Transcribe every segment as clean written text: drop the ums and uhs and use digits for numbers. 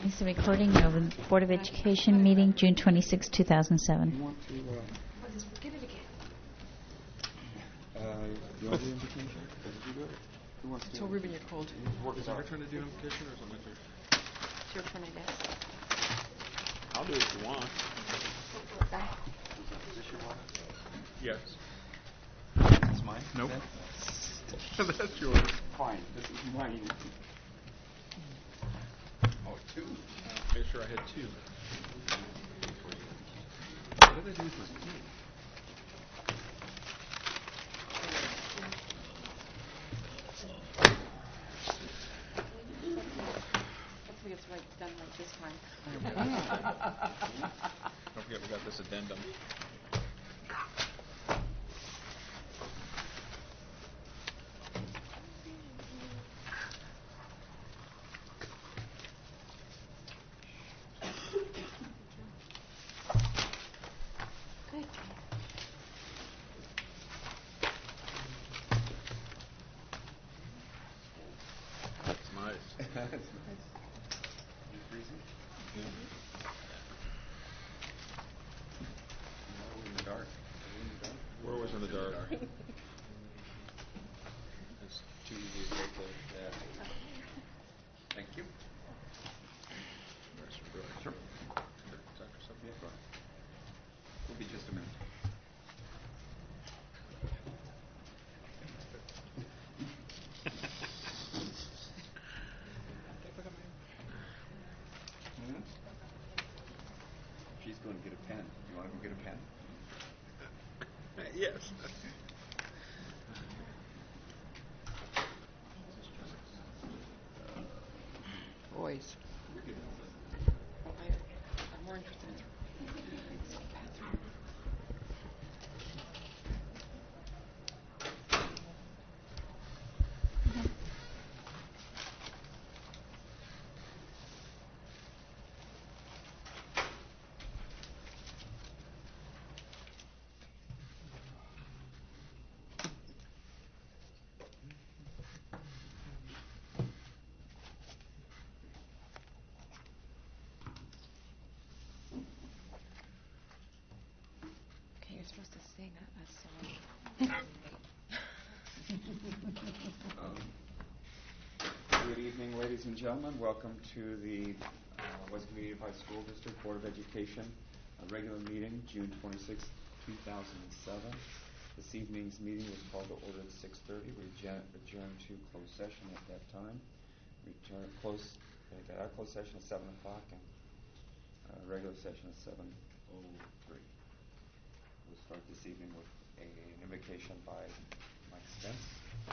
It's a recording of the Board of Education meeting, June 26, 2007. You want to, Get it again. you want to do invocation? Did you do it? Who wants to? Tell Ruben you're cold. Work Is it it out. your turn to do invocation or is it my turn? It's your turn, I guess. I'll do it if you want. Is this your one? Yes. This is mine? Nope. Okay. That's yours. Fine. This is mine. Oh, two. Make sure I had two. What did I do with my two? Hopefully it's done right this time. Don't forget we got this addendum. Good. That's nice. That's nice. You freezing? Yeah. No, we're in the dark. Are we in the dark? We're always in the dark. It's too easy to take the. Yeah. Thank you. Sure. Yeah. We'll be just a minute. Hmm? She's going to get a pen. You want to go get a pen? Yes. Boys. I'm more interested in bathroom. Okay, you're supposed to sing that song. Good evening, ladies and gentlemen. Welcome to the West Community Unified School District Board of Education regular meeting, June 26, 2007. This evening's meeting was called to order at 6:30. We adjourned to closed session at that time. We got our closed session at 7 o'clock and regular session at 7:03. We'll start this evening with an invocation by Mike Spence.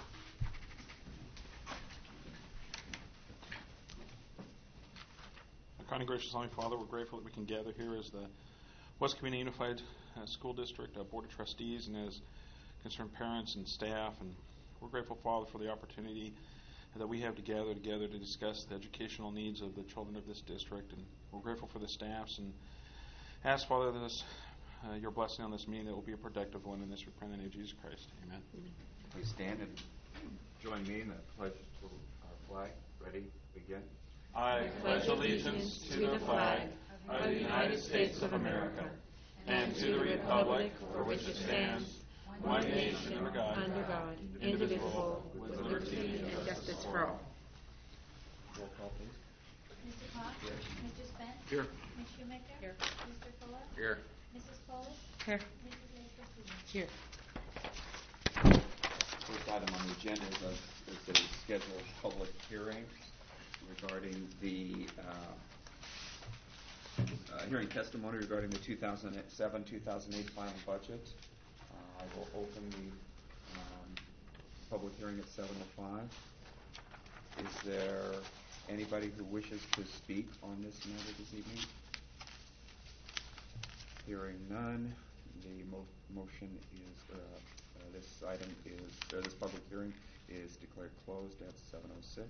Kind and gracious Heavenly Father, we're grateful that we can gather here as the West Community Unified School District Board of Trustees and as concerned parents and staff. And we're grateful, Father, for the opportunity that we have to gather together to discuss the educational needs of the children of this district. And we're grateful for the staffs and ask, Father, this your blessing on this meeting that will be a productive one. In this we pray in the name of Jesus Christ. Amen. Please stand and join me in the pledge to our flag. Ready? Begin. I pledge allegiance to the flag of the United States of America and to the republic for which it stands, one nation under God, indivisible, with liberty and justice for all. Roll call, please. Mr. Cox? Here. Mr. Spence? Here. Ms. Shoemaker? Here. Mr. Fuller? Here. Mrs. Foley? Here. Mrs. Laker-Stevens? Here. First item on the agenda is the scheduled public hearing regarding the hearing testimony regarding the 2007-2008 final budget. I will open the public hearing at 7:05. Is there anybody who wishes to speak on this matter this evening? Hearing none, the motion is this public hearing is declared closed at 7:06.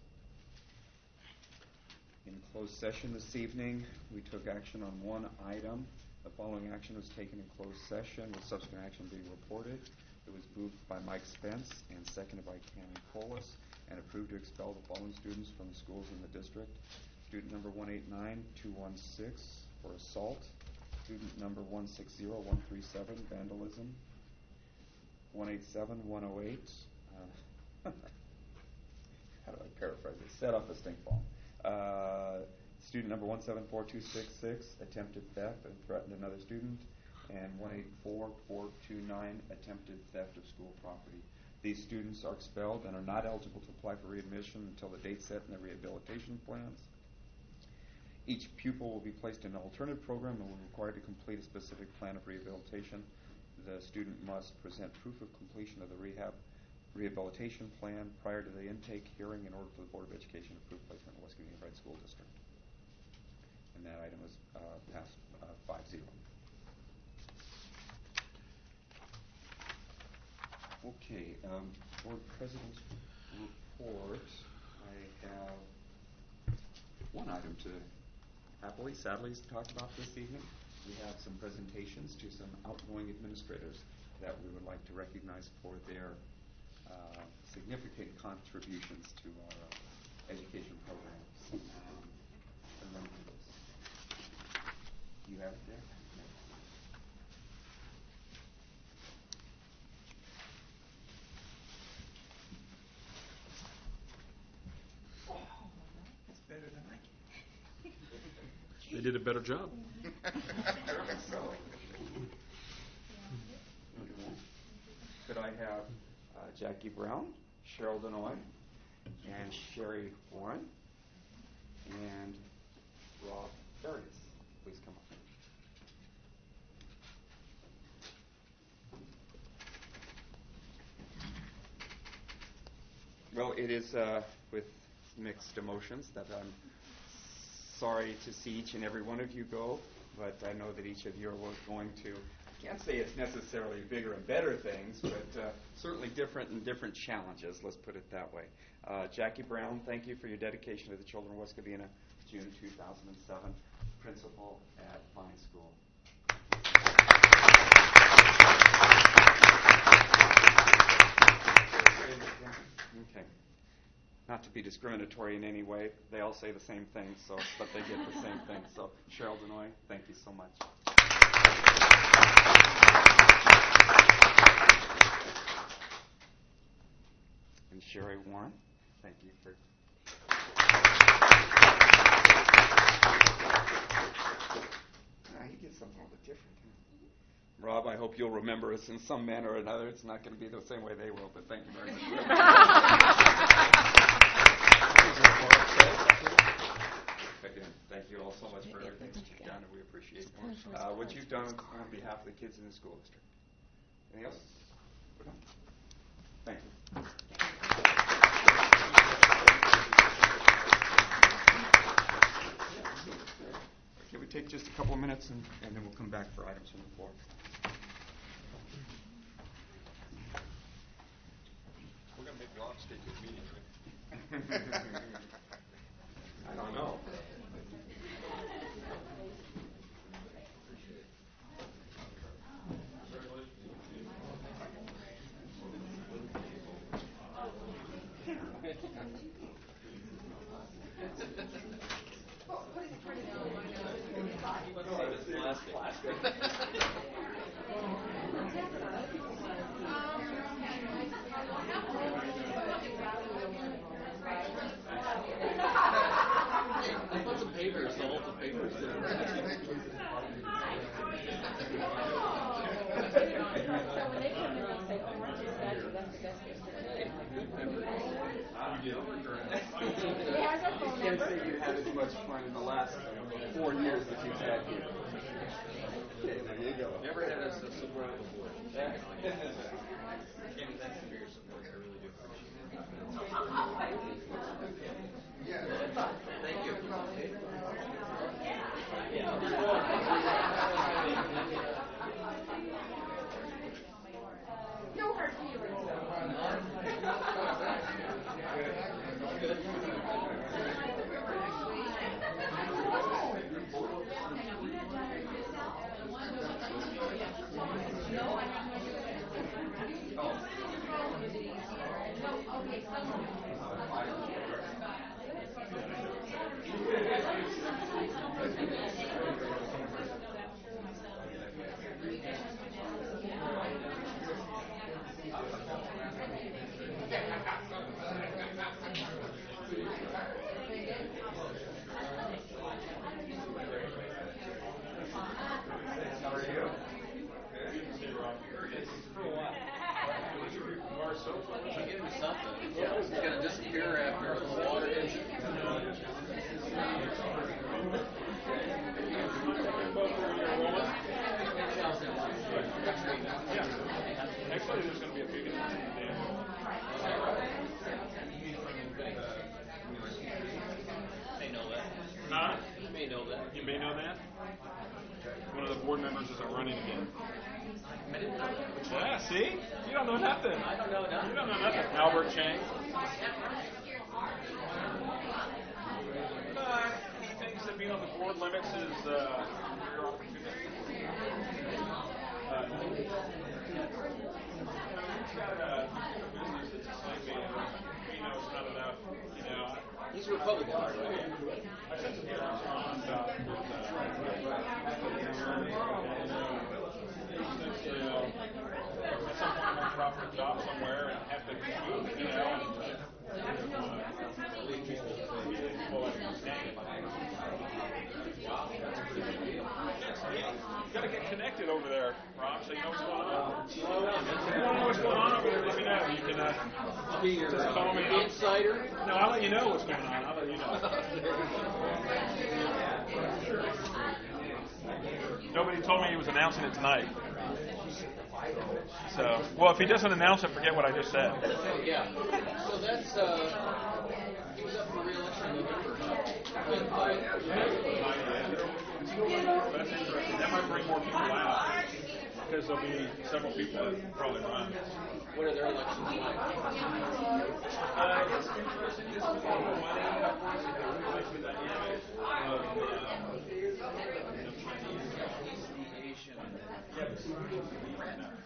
In closed session this evening, we took action on one item. The following action was taken in closed session, with subsequent action being reported. It was moved by Mike Spence and seconded by Cameron Polis, and approved to expel the following students from the schools in the district: Student number 189216 for assault. Student number 160137, vandalism. 187108, how do I paraphrase this? Set off a stink bomb. Student number 174266, attempted theft and threatened another student. And 184429, attempted theft of school property. These students are expelled and are not eligible to apply for readmission until the date set in the rehabilitation plans. Each pupil will be placed in an alternative program and will be required to complete a specific plan of rehabilitation. The student must present proof of completion of the rehabilitation plan prior to the intake hearing in order for the Board of Education to approve placement in West Covina Unified School District. And that item was passed 5-0. Okay, Board President's report. I have one item to sadly talk about this evening. We have some presentations to some outgoing administrators that we would like to recognize for their significant contributions to our education programs. Remember this. You have it there? That's better than I can. They did a better job. Could I have Jackie Brown, Cheryl Denoy, and Sherry Warren, and Rob Darius, please come up. Well, it is with mixed emotions that I'm sorry to see each and every one of you go, but I know that each of you are going to, I can't say it's necessarily bigger and better things, but certainly different challenges, let's put it that way. Jackie Brown, thank you for your dedication to the children of West Covina, June 2007, principal at Vine School. Okay. Not to be discriminatory in any way, they all say the same thing, but they get the same thing. So, Cheryl Denoy, thank you so much. And Sherry Warren, thank you for. He gets something a little bit different. Rob, I hope you'll remember us in some manner or another. It's not going to be the same way they will, but thank you very much. Again, thank you all so much for everything that you've done, and we appreciate what you've done on behalf of the kids in the school district. Anything else? We're done. Thank you. Can we take just a couple of minutes, and then we'll come back for items from the floor. We're going to make Ron stay to the meeting. I don't know. You can't say you had as much fun in the last 4 years that you've had here. Okay, there you go. Never had us a support before. Thanks for your support. I really do appreciate it. Thank you. No hard feelings. may know that. You may know that. One of the board members isn't running again. I didn't know that. Yeah, see? You don't know nothing. I don't know nothing. You don't know nothing. Albert Chang. He thinks that being on the board limits his career opportunity. He's got a business that's a slave manager. He knows not enough, He's a Republican, right? I sent some pictures on about at some point I'm going to drop a job somewhere and have to move, and you got to get connected over there, Rob, so you know what's going on. If you want to know what's going on over there, let me know. You can I'll be your just call me. insider. No, I'll let you know what's going on. I'll let you know. Nobody told me he was announcing it tonight. So, well, if he doesn't announce it, forget what I just said. Yeah. So that's, he was up for re-election in November. That's interesting. That might bring more people out because there'll be several people that probably run. What are their elections like? It's interesting just because of the money, of course, and the relationship dynamic of Chinese Asian. Yeah, but see, we didn't believe in that.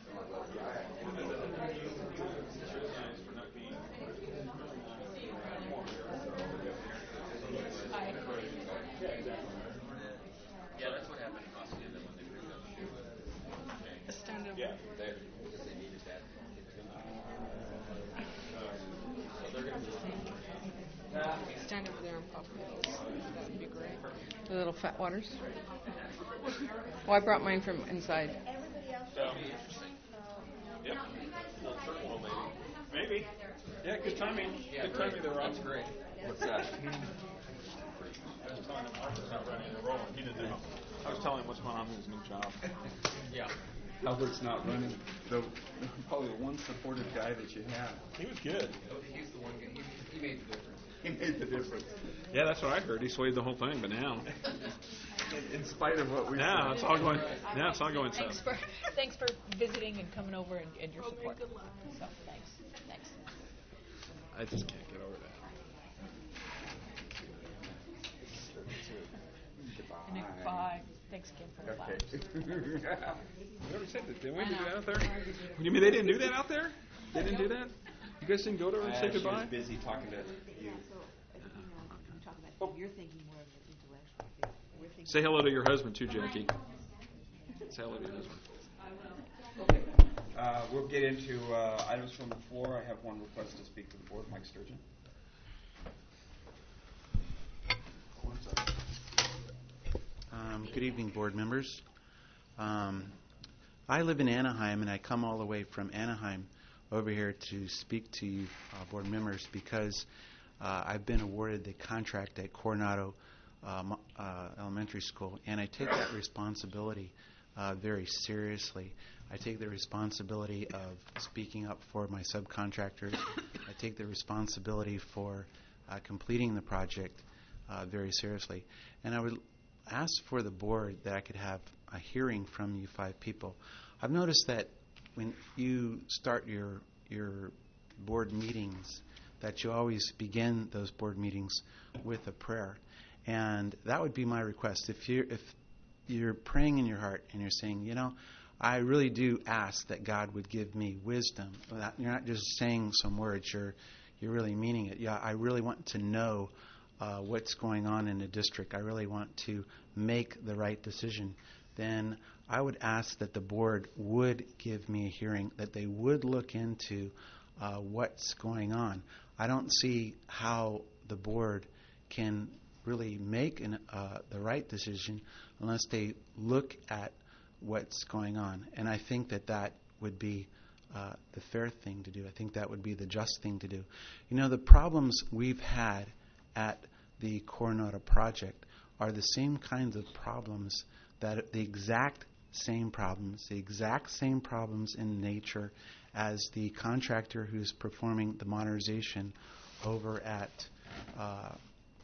Criticized for not being Yeah, that's what happened in Hacienda when they picked up Shoe and Stand up. Yeah. because they needed that. So they're going to be Stand over there and pop those. That would be great. The little fat waters. Well, I brought mine from inside. So, yep. Maybe. Yeah, good timing. Good timing there, Rob. That's great. What's that? I was telling him Albert's not running and rolling. He didn't know. I was telling him what's going on with his new job. Yeah. Albert's not running. Probably the one supportive guy that you have. He was good. He's the one guy. He made the difference. He made the difference. Yeah, that's what I heard. He swayed the whole thing, but now. In spite of what we Now it's all going. Now it's all going south. Thanks for visiting and coming over and your support. So thanks. I just can't get over that. And bye. Thanks again for the flowers. Okay. We already said that, didn't we? Do that out there? You mean they didn't do that out there? They didn't do that? You guys didn't go to her and say She goodbye? was busy talking to you. You're thinking more of an intellectual thing. We're thinking Say hello to your husband too, Jackie. Say hello to your husband. We'll get into items from the floor. I have one request to speak to the board. Mike Sturgeon. Good evening, board members. I live in Anaheim, and I come all the way from Anaheim over here to speak to you, board members, because I've been awarded the contract at Coronado Elementary School, and I take that responsibility very seriously. I take the responsibility of speaking up for my subcontractors. I take the responsibility for completing the project very seriously. And I would ask for the board that I could have a hearing from you 5 people. I've noticed that when you start your board meetings, that you always begin those board meetings with a prayer. And that would be my request. If you're praying in your heart and you're saying, I really do ask that God would give me wisdom. You're not just saying some words, you're really meaning it. Yeah, I really want to know what's going on in the district. I really want to make the right decision. Then I would ask that the board would give me a hearing, that they would look into what's going on. I don't see how the board can really make the right decision unless they look at what's going on. And I think that would be the fair thing to do. I think that would be the just thing to do. The problems we've had at the Coronado project are the same kinds of problems, the exact same problems in nature as the contractor who's performing the modernization over at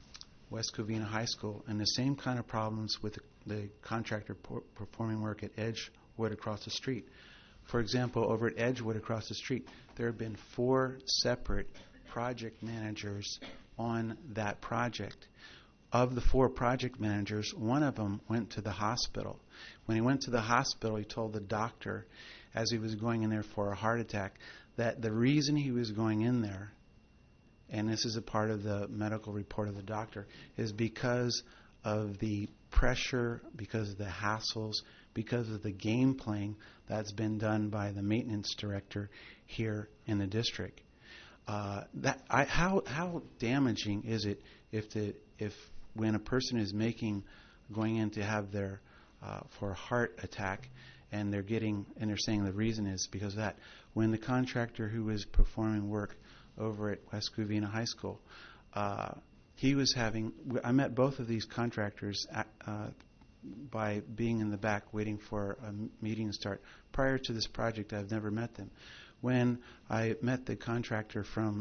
West Covina High School, and the same kind of problems with the contractor performing work at Edgewood across the street. For example, over at Edgewood across the street, there have been 4 separate project managers on that project. Of the 4 project managers, one of them went to the hospital. When he went to the hospital, he told the doctor, as he was going in there for a heart attack, that the reason he was going in there, and this is a part of the medical report of the doctor, is because of the pressure, because of the hassles, because of the game playing that's been done by the maintenance director here in the district. How damaging is it if when a person is going in to have their for a heart attack, and they're saying the reason is because of that, when the contractor who was performing work over at West Covina High School, I met both of these contractors by being in the back waiting for a meeting to start. Prior to this project, I've never met them. When I met the contractor from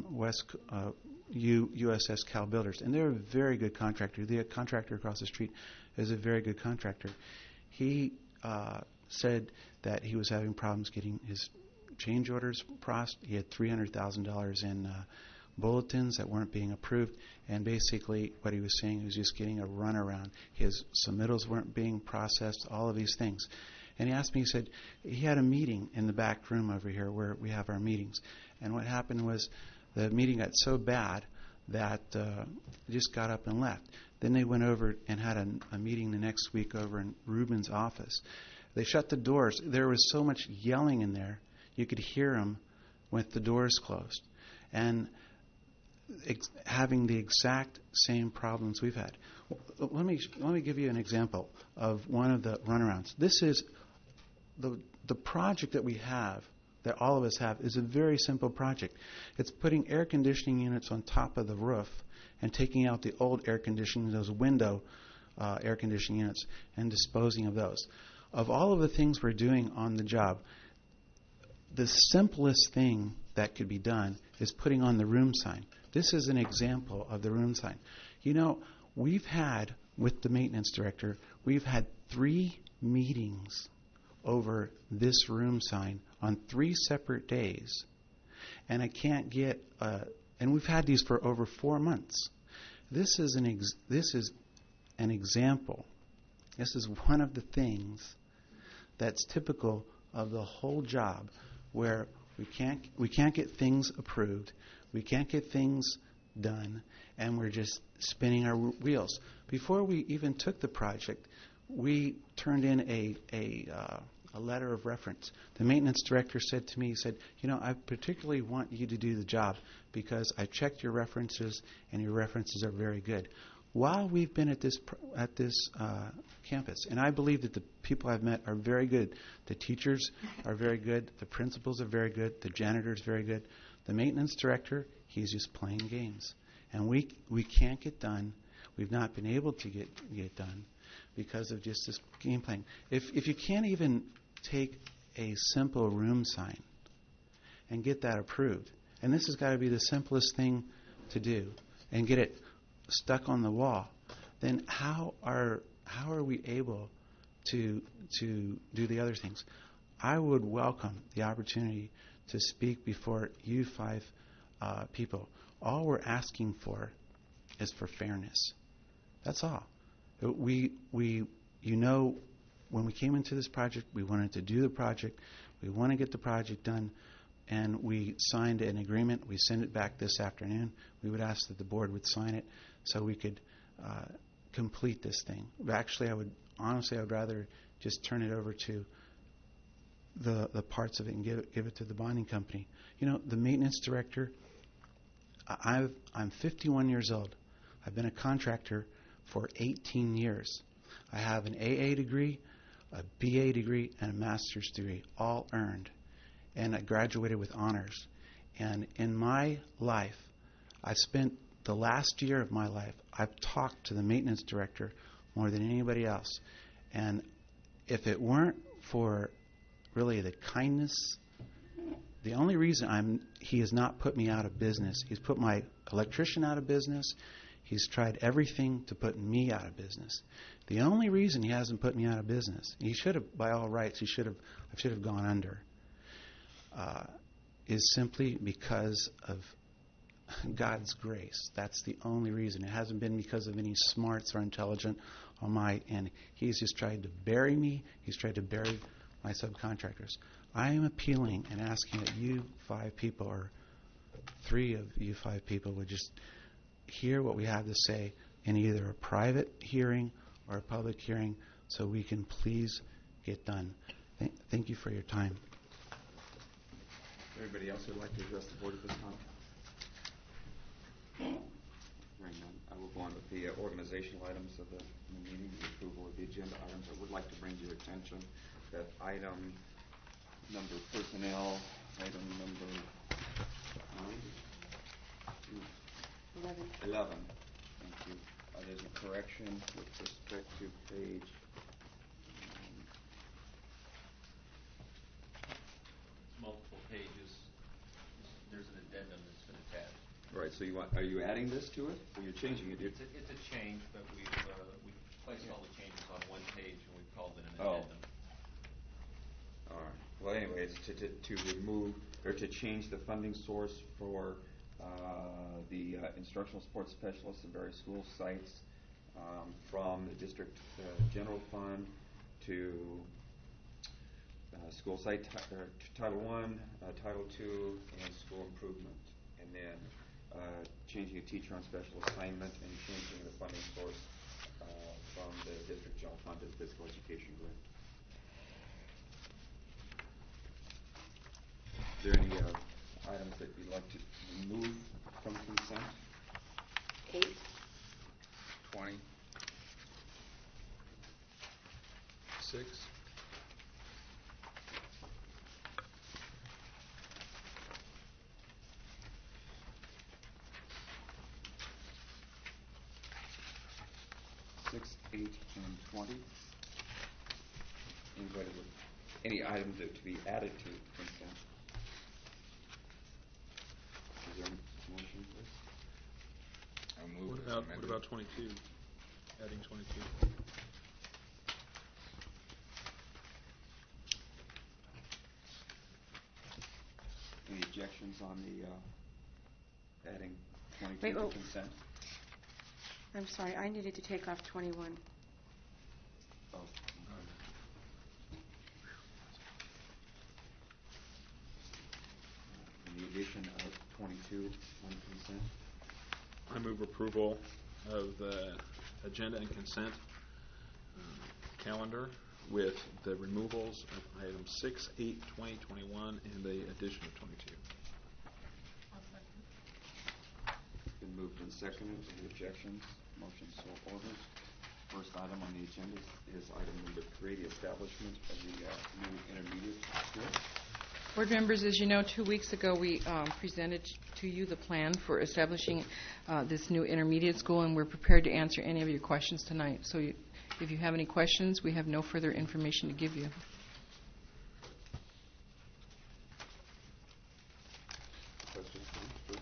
USS Cal Builders, and they're a very good contractor. The contractor across the street is a very good contractor. He said that he was having problems getting his change orders processed. He had $300,000 in bulletins that weren't being approved, and basically what he was saying, he was just getting a runaround. His submittals weren't being processed, all of these things. And he asked me, he said, he had a meeting in the back room over here where we have our meetings. And what happened was the meeting got so bad that he just got up and left. Then they went over and had a meeting the next week over in Ruben's office. They shut the doors. There was so much yelling in there, you could hear him with the doors closed. And having the exact same problems we've had. Let me give you an example of one of the runarounds. This is the project that we have, that all of us have, is a very simple project. It's putting air conditioning units on top of the roof and taking out the old air conditioning, those window air conditioning units, and disposing of those. Of all of the things we're doing on the job, the simplest thing that could be done is putting on the room sign. This is an example of the room sign. You know, we've had, with the maintenance director, we've had 3 meetings over this room sign on 3 separate days. And I can't get, and we've had these for over 4 months. This is an example. This is one of the things that's typical of the whole job, where we can't get things approved, we can't get things done, and we're just spinning our wheels. Before we even took the project, we turned in a letter of reference. The maintenance director said to me, he said, you know, I particularly want you to do the job because I checked your references, and your references are very good. While we've been at this campus, and I believe that the people I've met are very good. The teachers are very good. The principals are very good. The janitor's very good. The maintenance director, he's just playing games. And we can't get done. We've not been able to get done because of just this game playing. If you can't even take a simple room sign and get that approved, and this has got to be the simplest thing to do, and get it stuck on the wall, then how are we able to do the other things? I would welcome the opportunity to speak before you 5 people. All we're asking for is for fairness. That's all. When we came into this project, we wanted to do the project. We want to get the project done, and we signed an agreement. We sent it back this afternoon. We would ask that the board would sign it so we could complete this thing. Actually, I would rather just turn it over to the parts of it and give it to the bonding company. You know, the maintenance director, I'm 51 years old. I've been a contractor for 18 years. I have an AA degree, a BA degree, and a master's degree, all earned. And I graduated with honors. And in my life, I spent the last year of my life, I've talked to the maintenance director more than anybody else. And if it weren't for really the kindness, the only reason he has not put me out of business, he's put my electrician out of business, He's tried everything to put me out of business. The only reason he hasn't put me out of business, he should have, by all rights, I should have gone under, is simply because of God's grace. That's the only reason. It hasn't been because of any smarts or intelligence on my end. He's just tried to bury me. He's tried to bury my subcontractors. I am appealing and asking that you 5 people, or 3 of you 5 people, would just hear what we have to say in either a private hearing or a public hearing, so we can please get done. Thank you for your time. Anybody else who would like to address the board at this time? Hearing none, I will go on with the organizational items of the meeting, the approval of the agenda items. I would like to bring to your attention that item number personnel, item number 11. Thank you. There's a correction with respect to page Multiple pages. There's an addendum that's been attached. right. So are you adding this to it, or you're changing it? It's a change, but we've placed all the changes on one page, and we've called it an Oh. addendum. All right. Well, anyway, it's to remove or to change the funding source for the instructional sports specialists in various school sites from the district general fund to school site Title I, Title II, and school improvement, and then changing a teacher on special assignment and changing the funding source from the district general fund to the physical education grant. Is there any items that you'd like to remove from consent? 8. 20. 6. 6, 8, and 20. Anybody with any items that to be added to consent? Is there a motion, please? What about 22? Adding 22. Any objections on the adding 22 Wait, to oh. consent? I'm sorry, I needed to take off 21. Oh. And the addition of 22 on consent? I move approval of the agenda and consent calendar with the removals of items 6, 8, 20, 21, and the addition of 22. Been moved and seconded. Any objections? Motion so ordered. First item on the agenda is item number 3, the establishment of the new intermediate school. Board members, as you know, 2 weeks ago we presented to you the plan for establishing this new intermediate school, and we're prepared to answer any of your questions tonight. So if you have any questions, we have no further information to give you. Questions first?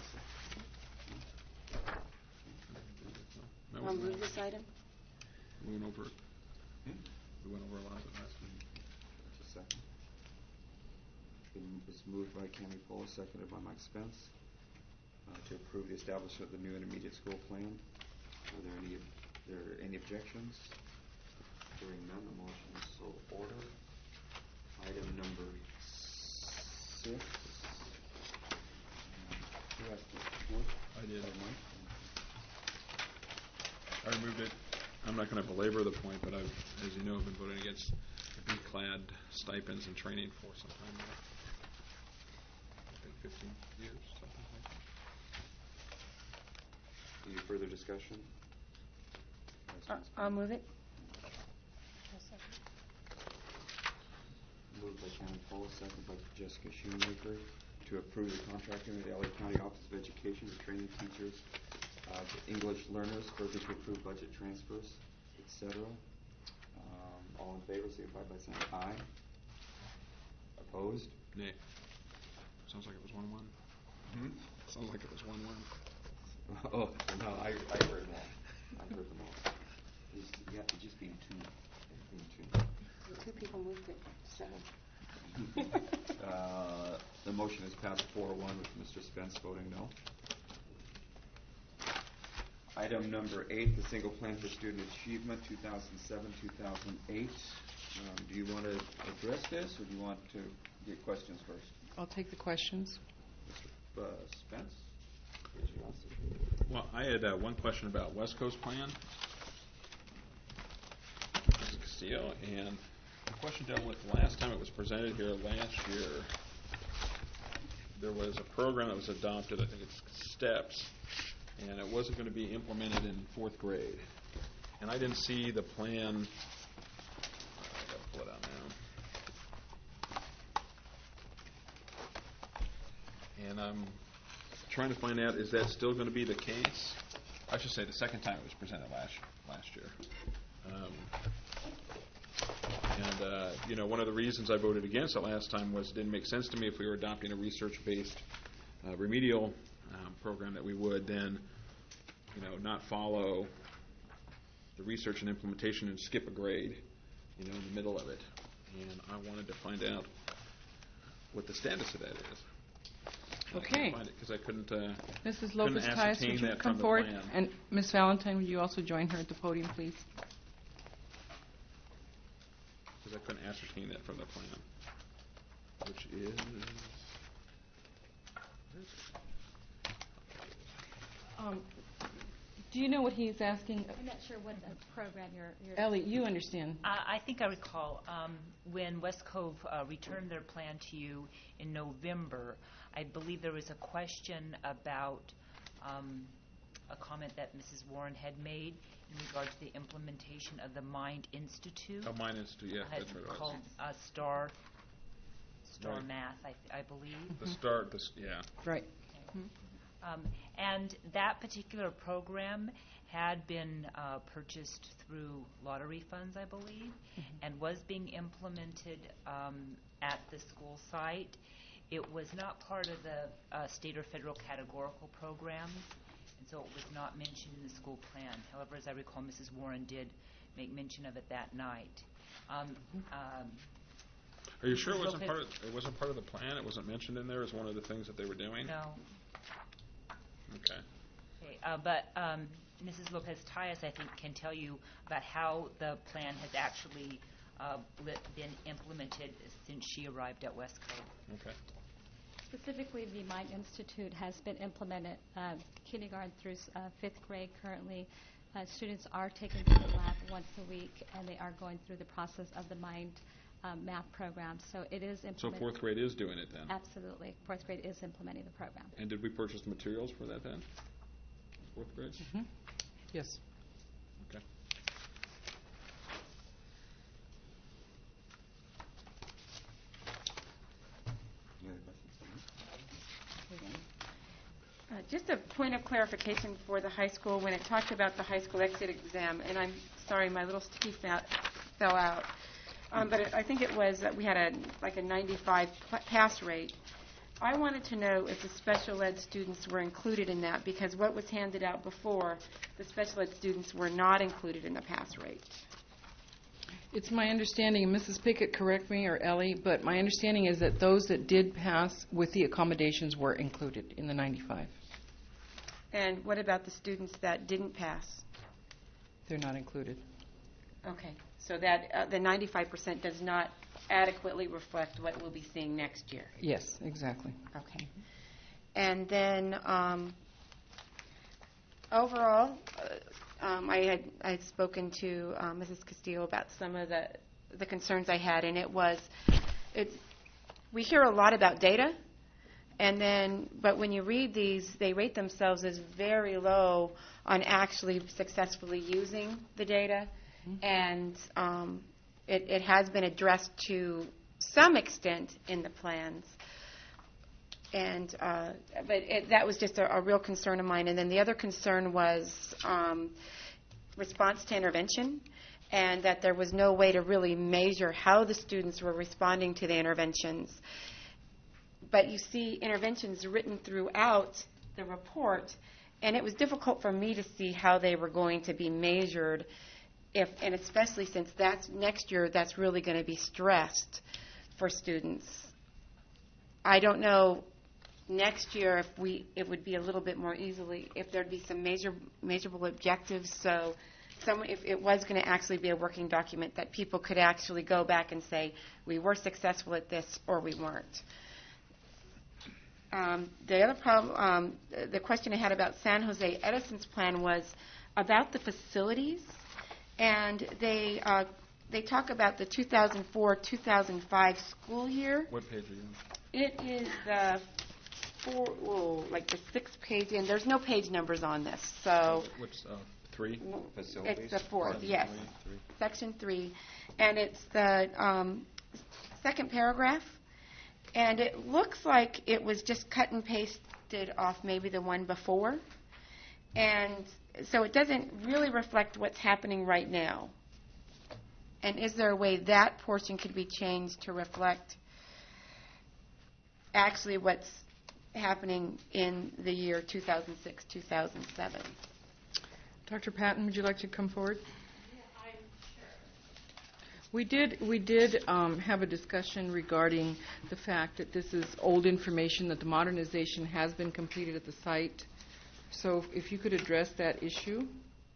No, I'll move this item. we went over it. We went over a lot of it last week. Just a second. It's moved by Cammy Pola, seconded by Mike Spence, to approve the establishment of the new intermediate school plan. Are there any objections? Hearing none, the motion is so ordered. Item number 6. Who has the floor? I did. Mike? I removed it. I'm not going to belabor the point, but I've, as you know, been voting against clad stipends and training for some time now. I think 15 years, something like that. Any further discussion? I'll move it. Moved by Cammy Pola, seconded by Jessica Shoemaker, to approve the contract with the LA County Office of Education to training teachers, English learners, further to approve budget transfers, etc. All in favor, signify by saying aye. Opposed? Nay. Sounds like it was 1-1. Sounds like it was 1-1. Oh, no, I heard them all. I heard them all. You have to just be in tune. Two people moved it, so. The motion is passed 4-1 with Mr. Spence voting no. Item number 8, the Single Plan for Student Achievement 2007-2008. Do you want to address this, or do you want to get questions first? I'll take the questions. Mr. Spence? Well, I had one question about West Coast Plan, Mrs. Castillo, and the question dealt with last time it was presented here last year. There was a program that was adopted, I think it's STEPS, and it wasn't going to be implemented in 4th grade. And I didn't see the plan. I've got to pull it out now. And I'm trying to find out, is that still going to be the case? I should say the second time it was presented last year. One of the reasons I voted against it last time was it didn't make sense to me if we were adopting a research-based remedial program that we would then, not follow the research and implementation and skip a grade, in the middle of it. And I wanted to find out what the status of that is. Okay. Because I couldn't Mrs. Lopez-Tyus, would you that come from the forward? plan. And Ms. Valentine, would you also join her at the podium, please? Because I couldn't ascertain that from the plan, which is... Do you know what he's asking? I'm not sure what the program you're... Ellie, you understand. I think I recall when West Cove returned their plan to you in November, I believe there was a question about a comment that Mrs. Warren had made in regard to the implementation of the Mind Institute. Oh, Mind Institute, yeah, that's what it was. Called Star Right. Math, I believe. The start, yeah. Right. And that particular program had been purchased through lottery funds, I believe, and was being implemented at the school site. It was not part of the state or federal categorical programs, and so it was not mentioned in the school plan. However, as I recall, Mrs. Warren did make mention of it that night. Are you sure it wasn't part of the plan? It wasn't mentioned in there as one of the things that they were doing? No. Okay. But Mrs. Lopez-Tyus, I think, can tell you about how the plan has actually been implemented since she arrived at West Cove. Okay. Specifically, the Mind Institute has been implemented kindergarten through 5th grade currently. Students are taken to the lab once a week, and they are going through the process of the Mind math program. So it is implemented. So 4th grade is doing it then? Absolutely. 4th grade is implementing the program. And did we purchase materials for that then? 4th grade? Mm-hmm. Yes. Okay. Any other questions? Just a point of clarification for the high school when it talked about the high school exit exam, and I'm sorry, my little sticky fell out. But I think it was that we had a 95 pass rate. I wanted to know if the special ed students were included in that, because what was handed out before, the special ed students were not included in the pass rate. It's my understanding, and Mrs. Pickett, correct me, or Ellie, but my understanding is that those that did pass with the accommodations were included in the 95. And what about the students that didn't pass? They're not included. Okay. So that the 95% does not adequately reflect what we'll be seeing next year. Yes, exactly. Okay. And then overall, I had spoken to Mrs. Castillo about some of the concerns I had, and we hear a lot about data, but when you read these, they rate themselves as very low on actually successfully using the data. And it has been addressed to some extent in the plans, but that was just a real concern of mine. And then the other concern was response to intervention, and that there was no way to really measure how the students were responding to the interventions. But you see interventions written throughout the report, And it was difficult for me to see how they were going to be measured, and especially since that's next year, that's really going to be stressed for students. I don't know next year if it would be a little bit more easily, if there'd be some measurable objectives, so if it was going to actually be a working document that people could actually go back and say, we were successful at this or we weren't. The other problem, the question I had about San Jose Edison's plan was about the facilities, and they talk about the 2004-2005 school year. What page are you on? It is the sixth page, and there's no page numbers on this. So what's 3? Facilities? It's the fourth, yes. Three. Section 3. And it's the second paragraph. And it looks like it was just cut and pasted off maybe the one before. And so it doesn't really reflect what's happening right now. And is there a way that portion could be changed to reflect actually what's happening in the year 2006-2007? Dr. Patton, would you like to come forward? We did have a discussion regarding the fact that this is old information, that the modernization has been completed at the site. So if you could address that issue.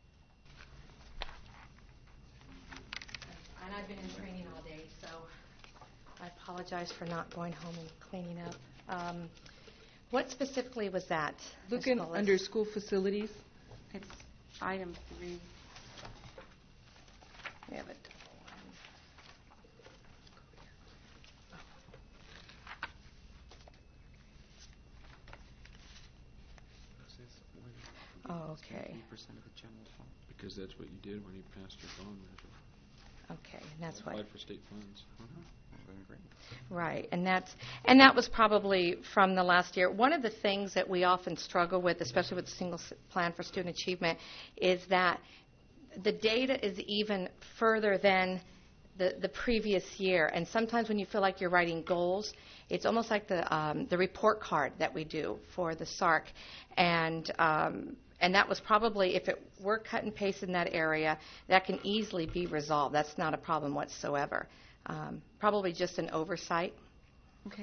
And I've been in training all day, so I apologize for not going home and cleaning up. What specifically was that? Look under school facilities. It's item 3. We have it. Oh, okay. Because that's what you did when you passed your bond measure. Okay, and that's what. Applied for state funds. Right, and that was probably from the last year. One of the things that we often struggle with, especially with the single plan for student achievement, is that the data is even further than the previous year. And sometimes when you feel like you're writing goals, it's almost like the report card that we do for the SARC. And that was probably, if it were cut and paste in that area, that can easily be resolved. That's not a problem whatsoever. Probably just an oversight. Okay.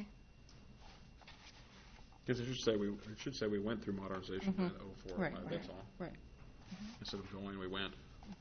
Because it should say we went through modernization in 04. Right. That's all. Right. Instead of going, we went.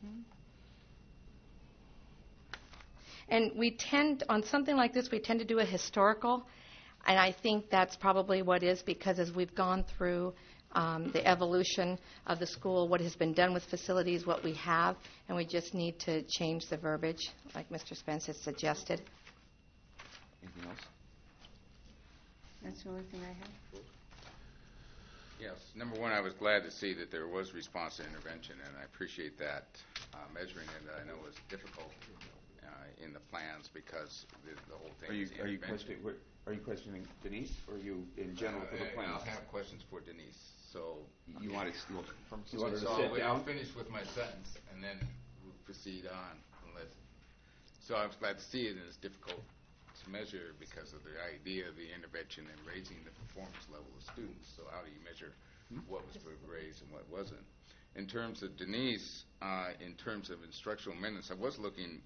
And we tend, on something like this, we tend to do a historical, and I think that's probably what is, because as we've gone through the evolution of the school, what has been done with facilities, what we have, and we just need to change the verbiage, like Mr. Spence has suggested. Anything else? That's the only thing I have. Yes. Number one, I was glad to see that there was response to intervention, and I appreciate that. Measuring it, I know was difficult in the plans because the whole thing is intervention. Are you questioning Denise, or are you in general for the plans? I'll have questions for Denise. So you want to sit down? down? I'll finish with my sentence, and then we'll proceed on. So I was glad to see it, and it's difficult to measure because of the idea of the intervention and raising the performance level of students. So how do you measure what was raised and what wasn't? In terms of Denise, in terms of instructional minutes, I was looking.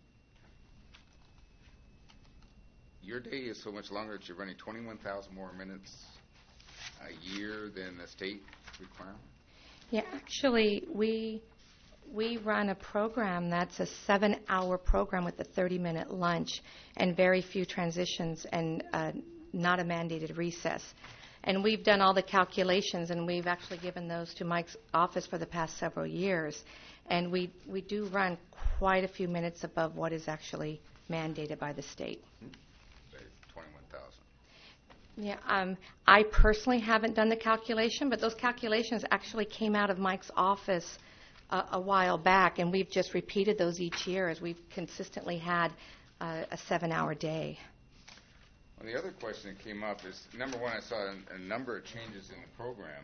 Your day is so much longer that you're running 21,000 more minutes a year than the state requirement? Yeah, actually, we run a program that's a 7-hour program with a 30-minute lunch and very few transitions and not a mandated recess. And we've done all the calculations, and we've actually given those to Mike's office for the past several years. And we do run quite a few minutes above what is actually mandated by the state. 21,000. Yeah, I personally haven't done the calculation, but those calculations actually came out of Mike's office a while back, and we've just repeated those each year as we've consistently had a 7-hour day. Well, the other question that came up is, number one, I saw a number of changes in the program.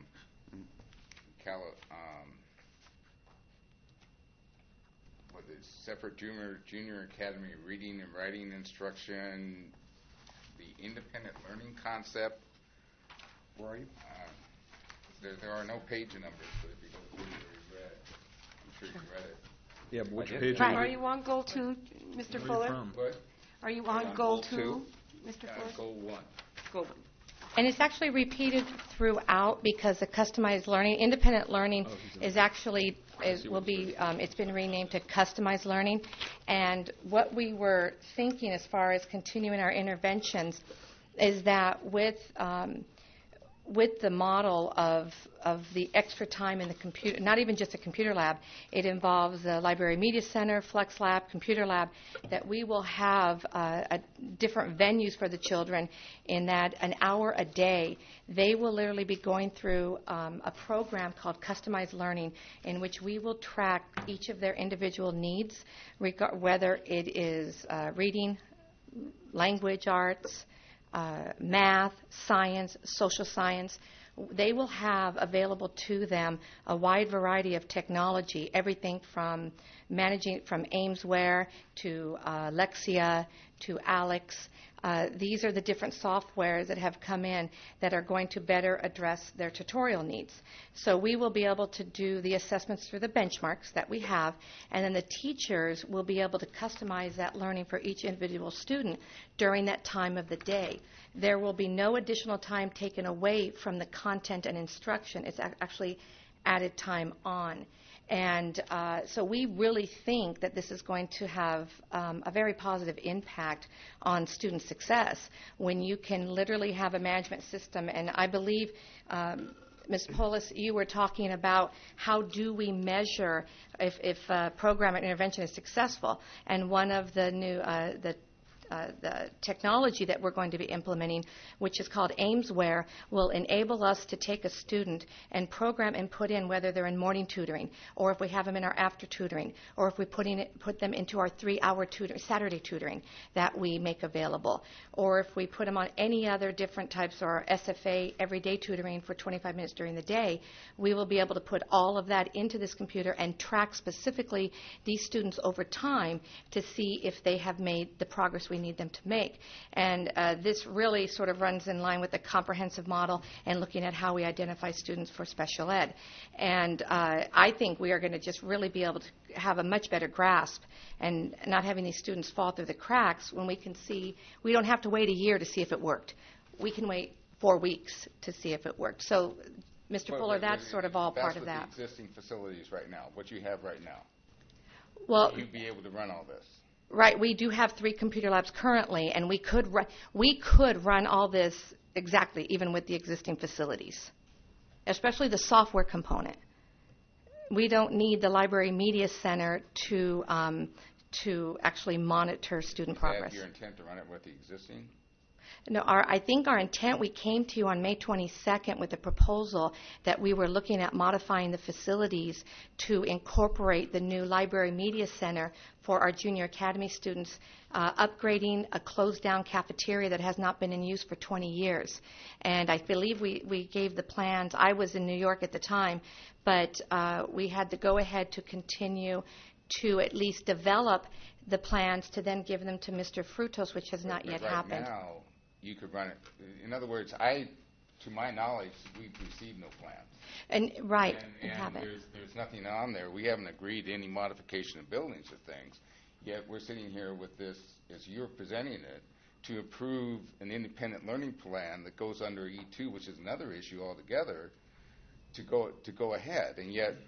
Separate junior academy reading and writing instruction, the independent learning concept. Where are you? there are no page numbers, but if you go through where you read, I'm sure you read it. Yeah, but which I did. page Right. are Are you? you on goal 2, Mr. Fuller? What? Are you Yeah, on on goal goal 2, two. Mr. Fuller? Goal 1. Goal 1. And it's actually repeated throughout because the customized learning, independent learning is actually, it's been renamed to customized learning. And what we were thinking as far as continuing our interventions is that with the model of the extra time in the computer, not even just a computer lab, it involves the Library Media Center, Flex Lab, Computer Lab, that we will have different venues for the children in that an hour a day, they will literally be going through a program called Customized Learning in which we will track each of their individual needs, whether it is reading, language arts, math, science, social science. They will have available to them a wide variety of technology, everything from managing from Aimsware to Lexia to Alex. These are the different softwares that have come in that are going to better address their tutorial needs. So we will be able to do the assessments through the benchmarks that we have, and then the teachers will be able to customize that learning for each individual student during that time of the day. There will be no additional time taken away from the content and instruction. It's actually added time on. And so we really think that this is going to have a very positive impact on student success when you can literally have a management system. And I believe, Ms. Polis, you were talking about how do we measure if a program or intervention is successful. And one of the new the technology that we're going to be implementing, which is called Aimsware, will enable us to take a student and program and put in whether they're in morning tutoring, or if we have them in our after tutoring, or if we put them into our 3-hour Saturday tutoring that we make available, or if we put them on any other different types or SFA everyday tutoring for 25 minutes during the day. We will be able to put all of that into this computer and track specifically these students over time to see if they have made the progress we need them to make. And this really sort of runs in line with the comprehensive model and looking at how we identify students for special ed. And I think we are going to just really be able to have a much better grasp and not having these students fall through the cracks when we can see, we don't have to wait a year to see if it worked. We can wait 4 weeks to see if it worked. So, Mr. Fuller, that's sort of all part of that. That's with the existing facilities right now, what you have right now. Well, Will you be able to run all this? Right, we do have 3 computer labs currently, and we could run all this exactly, even with the existing facilities, especially the software component. We don't need the Library Media Center to actually monitor student progress. Is that your intent to run it with the existing? No, I think our intent, we came to you on May 22nd with a proposal that we were looking at modifying the facilities to incorporate the new Library Media Center for our junior academy students, upgrading a closed-down cafeteria that has not been in use for 20 years. And I believe we gave the plans. I was in New York at the time, but we had to go ahead to continue to at least develop the plans to then give them to Mr. Frutos, which has not yet happened. Right now, you could run it. In other words, to my knowledge, we've received no plans. And haven't. There's nothing on there. We haven't agreed to any modification of buildings or things. Yet we're sitting here with this, as you're presenting it, to approve an independent learning plan that goes under E2, which is another issue altogether, to go ahead. And yet,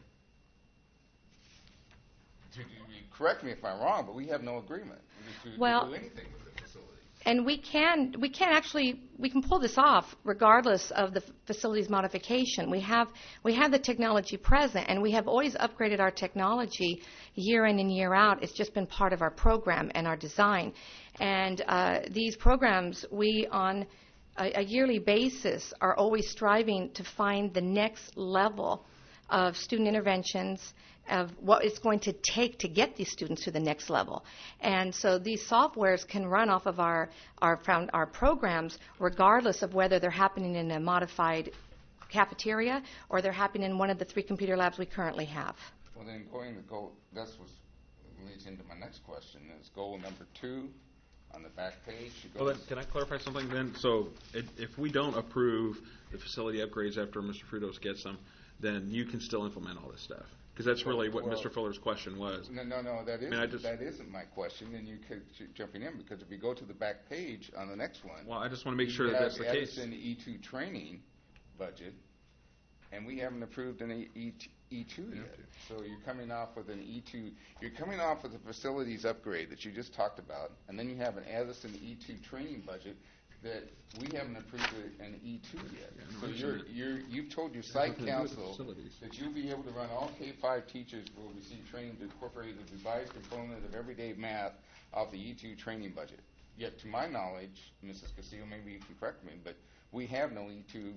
correct me if I'm wrong, but we have no agreement to do anything with the facility. And we can pull this off regardless of the facilities modification. We have the technology present, and we have always upgraded our technology year in and year out. It's just been part of our program and our design. And these programs, we on a yearly basis are always striving to find the next level of student interventions, of what it's going to take to get these students to the next level. And so these softwares can run off of our programs regardless of whether they're happening in a modified cafeteria or they're happening in one of the 3 computer labs we currently have. Well, then going to goal, that's what leads into my next question, is goal number 2, On the back page, it Well, goes. then, can I clarify something then? So if we don't approve the facility upgrades after Mr. Frutos gets them, then you can still implement all this stuff? Because that's really what Mr. Fuller's question was. No, that isn't, I mean, that isn't my question, and you could jumping in, because if you go to the back page on the next one. Well, I just want to make sure you that that's have the case. Edison E2 training budget, and we haven't approved an E2 yet. So you're coming off with an E2. You're coming off with the facilities upgrade that you just talked about, and then you have an Edison E2 training budget that we haven't approved an E2 yet. So you've told your site council that you'll be able to run all K-5 teachers will receive training to incorporate the revised component of everyday math off the E2 training budget. Yet, to my knowledge, Mrs. Castillo, maybe you can correct me, but we have no E2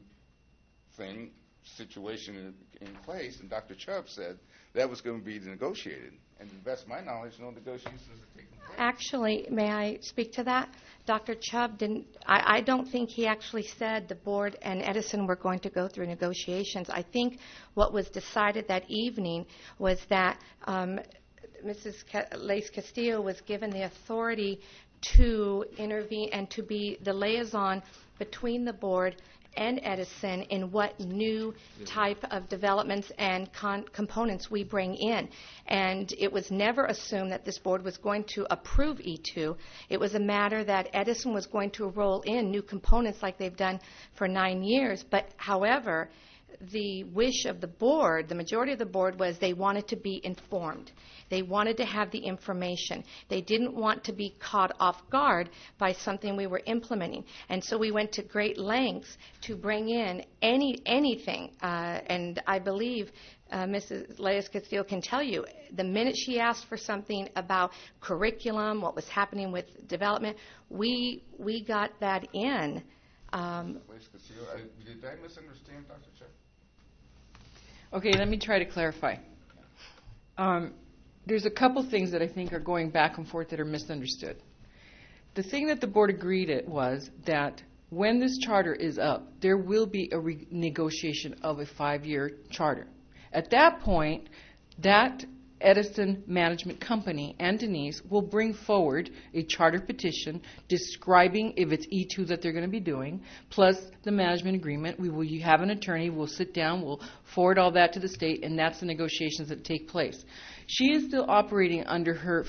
situation in place, and Dr. Chubb said that was going to be negotiated. And to the best of my knowledge, no negotiations are taking place. Actually, may I speak to that? Dr. Chubb didn't, I don't think he actually said the board and Edison were going to go through negotiations. I think what was decided that evening was that Mrs. Lace Castillo was given the authority to intervene and to be the liaison between the board and Edison in what new type of developments and components we bring in. And it was never assumed that this board was going to approve E2. It was a matter that Edison was going to roll in new components like they've done for 9 years. But however, the wish of the board, the majority of the board, was they wanted to be informed. They wanted to have the information. They didn't want to be caught off guard by something we were implementing. And so we went to great lengths to bring in anything. And I believe Mrs. Leyes Castillo can tell you, the minute she asked for something about curriculum, what was happening with development, we got that in. Leyes Castillo, did I misunderstand, Dr. Chubb? Okay, let me try to clarify. There's a couple things that I think are going back and forth that are misunderstood. The thing that the board agreed was that when this charter is up, there will be a renegotiation of a 5-year charter. At that point, that Edison Management Company and Denise will bring forward a charter petition describing if it's E2 that they're going to be doing, plus the management agreement. We will have an attorney, we'll sit down, we'll forward all that to the state, and that's the negotiations that take place. She is still operating under her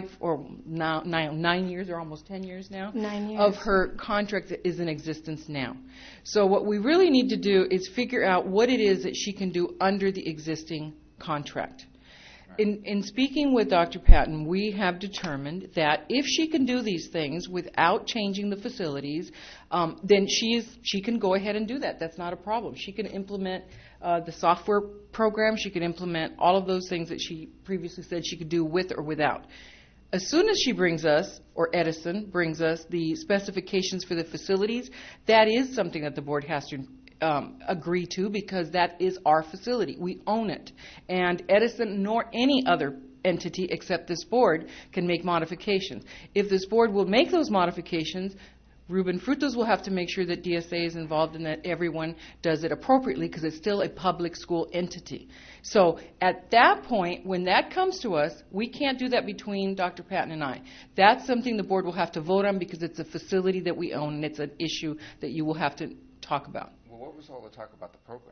9 years or almost 10 years now 9 years. of her contract that is in existence now. So what we really need to do is figure out what it is that she can do under the existing contract. In speaking with Dr. Patton, we have determined that if she can do these things without changing the facilities, then she can go ahead and do that. That's not a problem. She can implement the software program. She can implement all of those things that she previously said she could do with or without. As soon as she brings us, or Edison brings us, the specifications for the facilities, that is something that the board has to agree to, because that is our facility. We own it. And Edison nor any other entity except this board can make modifications. If this board will make those modifications, Ruben Frutos will have to make sure that DSA is involved and that everyone does it appropriately, because it's still a public school entity. So at that point, when that comes to us, we can't do that between Dr. Patton and I. That's something the board will have to vote on, because it's a facility that we own, and it's an issue that you will have to talk about. Well, what was all the talk about the program?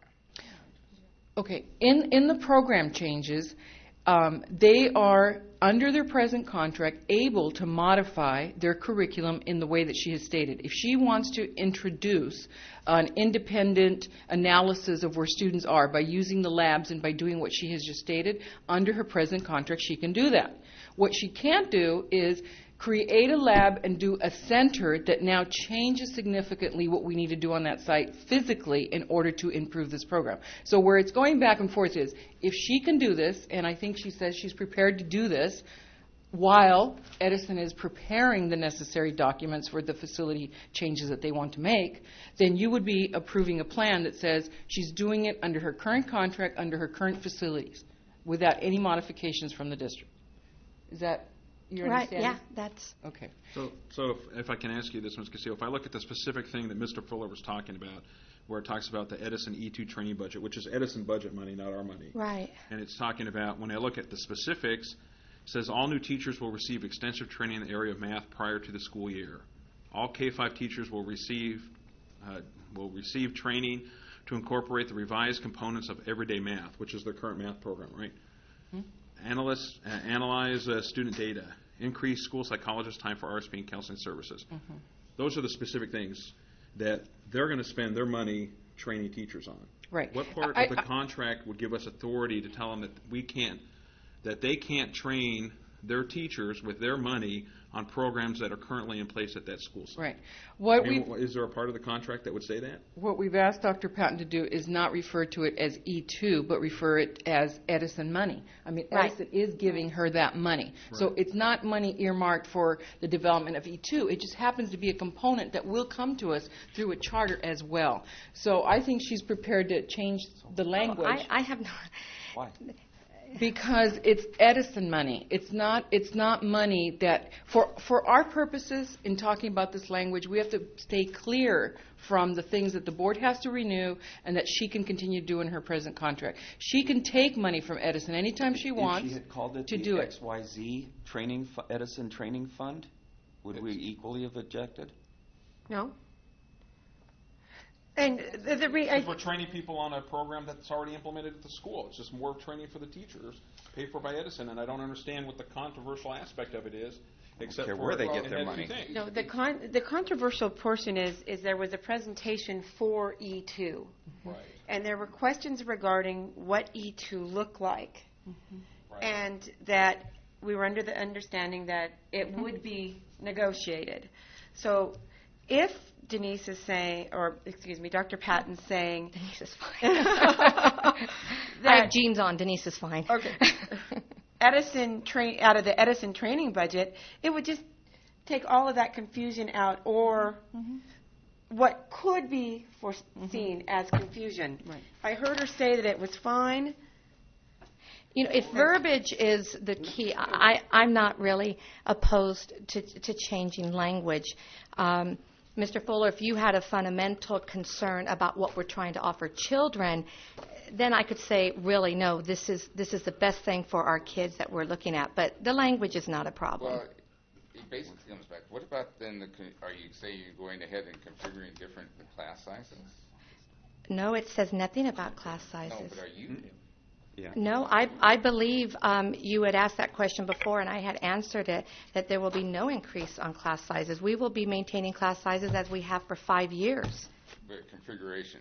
Okay, in the program changes, they are, under their present contract, able to modify their curriculum in the way that she has stated. If she wants to introduce an independent analysis of where students are by using the labs and by doing what she has just stated, under her present contract, she can do that. What she can't do is create a lab and do a center that now changes significantly what we need to do on that site physically in order to improve this program. So where it's going back and forth is, if she can do this, and I think she says she's prepared to do this, while Edison is preparing the necessary documents for the facility changes that they want to make, then you would be approving a plan that says she's doing it under her current contract, under her current facilities, without any modifications from the district. Is that your understanding? Right, yeah, that's... Okay. So if I can ask you this, Ms. Castillo, if I look at the specific thing that Mr. Fuller was talking about, where it talks about the Edison E2 training budget, which is Edison budget money, not our money. Right. And it's talking about, when I look at the specifics, says all new teachers will receive extensive training in the area of math prior to the school year. All K-5 teachers will receive training to incorporate the revised components of everyday math, which is their current math program, right? Analyze student data. Increase school psychologist time for RSP and counseling services. Those are the specific things that they're going to spend their money training teachers on. Right. What part of the contract would give us authority to tell them that they can't train their teachers with their money on programs that are currently in place at that school site? Right. Is there a part of the contract that would say that? What we've asked Dr. Patton to do is not refer to it as E2, but refer it as Edison money. I mean, Edison is giving her that money. Right. So it's not money earmarked for the development of E2. It just happens to be a component that will come to us through a charter as well. So I think she's prepared to change the language. I have not. Why? Because it's Edison money. It's not money that, for our purposes in talking about this language, we have to stay clear from the things that the board has to renew and that she can continue to do in her present contract. She can take money from Edison anytime she wants If she had called it to the do it. XYZ Edison Training Fund, would we equally have objected? No. And we're training people on a program that's already implemented at the school. It's just more training for the teachers, paid for by Edison, and I don't understand what the controversial aspect of it is, except for where they get their money. No, the controversial portion is there was a presentation for E2, right, and there were questions regarding what E2 looked like, right, and that we were under the understanding that it would be negotiated. So, if Denise is saying, or excuse me, Dr. Patton's saying, Denise is fine. I have jeans on. Denise is fine. Okay. Out of the Edison training budget, it would just take all of that confusion out, or what could be foreseen as confusion. Right. I heard her say that it was fine. You know, if verbiage is the key, I'm not really opposed to changing language. Mr. Fuller, if you had a fundamental concern about what we're trying to offer children, then I could say, really, no, this is the best thing for our kids that we're looking at. But the language is not a problem. Well, it basically comes back. What about then? Are you saying you're going ahead and configuring different class sizes? No, it says nothing about class sizes. No, but are you? Yeah. No, I believe you had asked that question before, and I had answered it, that there will be no increase on class sizes. We will be maintaining class sizes as we have for 5 years. But configuration.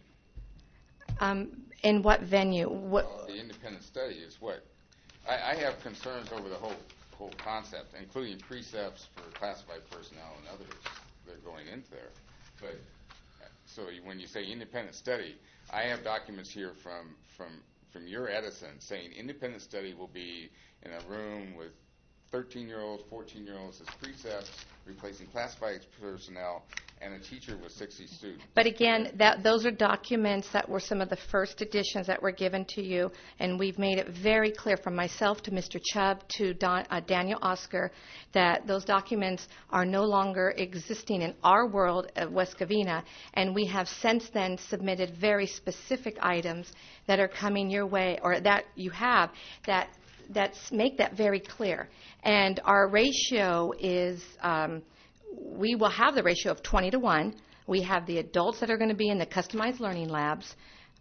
In what venue? The independent study is what? I have concerns over the whole concept, including precepts for classified personnel and others that are going into there. But so when you say independent study, I have documents here from your Edison saying independent study will be in a room with 13-year-olds, 14-year-olds as precepts, replacing classified personnel, and a teacher with 60 students. But again, those are documents that were some of the first editions that were given to you, and we've made it very clear from myself to Mr. Chubb to Daniel Oscar that those documents are no longer existing in our world at West Covina, and we have since then submitted very specific items that are coming your way, or that you have, that make that very clear. And our ratio is, we will have the ratio of 20-1. We have the adults that are going to be in the customized learning labs.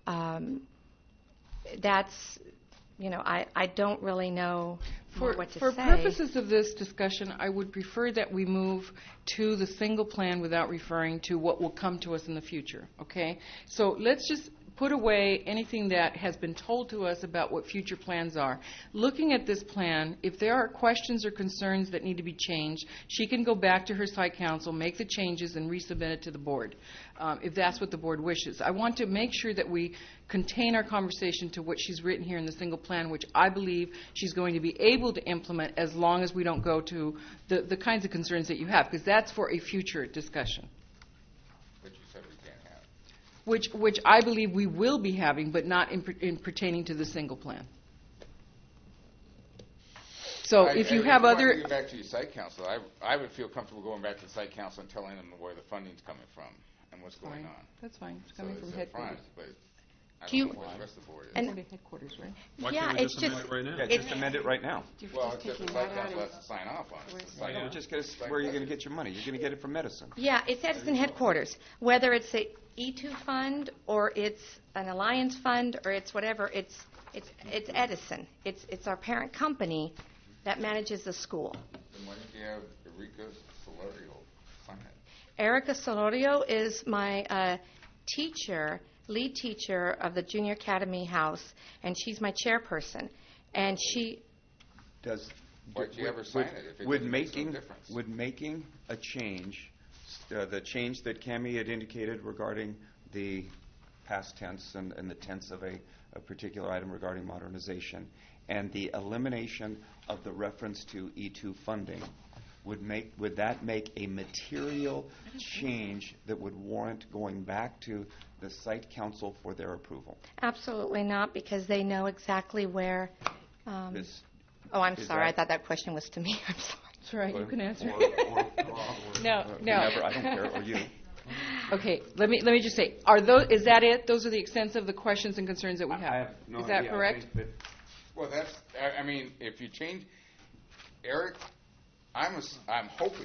That's, I don't really know what to say. For purposes of this discussion, I would prefer that we move to the single plan without referring to what will come to us in the future, okay? So let's just put away anything that has been told to us about what future plans are. Looking at this plan, if there are questions or concerns that need to be changed, she can go back to her site council, make the changes, and resubmit it to the board, if that's what the board wishes. I want to make sure that we contain our conversation to what she's written here in the single plan, which I believe she's going to be able to implement as long as we don't go to the kinds of concerns that you have, because that's for a future discussion. Which I believe we will be having, but not in pertaining to the single plan. So if you have other... If you want to go back to your site council, I would feel comfortable going back to the site council and telling them where the funding's coming from and what's going on. That's fine. It's coming from headquarters. But I Do don't you- know what the rest of the board is. and- Headquarters, right? Why Yeah, can't we it's just amend just- it right now? Yeah, It's- just amend it right now. Well, it's just the site council has to sign off on it. It's Like, like- we're just gonna, where are you going to get your money? You're going to get it from Medicine. Yeah, it's Edison headquarters. Whether it's a E2 fund or it's an Alliance fund or it's whatever, it's Edison. It's our parent company that manages the school. Then why don't you have Erika Solorio sign it? Erica Solorio is my lead teacher of the Junior Academy House, and she's my chairperson. And she, Does Why'd you ever sign it if it would doesn't make no making difference? would making a change, the change that Cammie had indicated regarding the past tense and the tense of a particular item regarding modernization, and the elimination of the reference to E2 funding, would that make a material change that would warrant going back to the site council for their approval? absolutely not, because they know exactly where. This- I'm is sorry. I that- thought that question was to me. I'm sorry. That's right, you can answer. No, no. Whomever, I don't care, or you. Okay, let me just say, is that it? Those are the extents of the questions and concerns that we have? I have no Is that idea. I correct? think that Well, I mean, if you change, Eric, I'm hoping,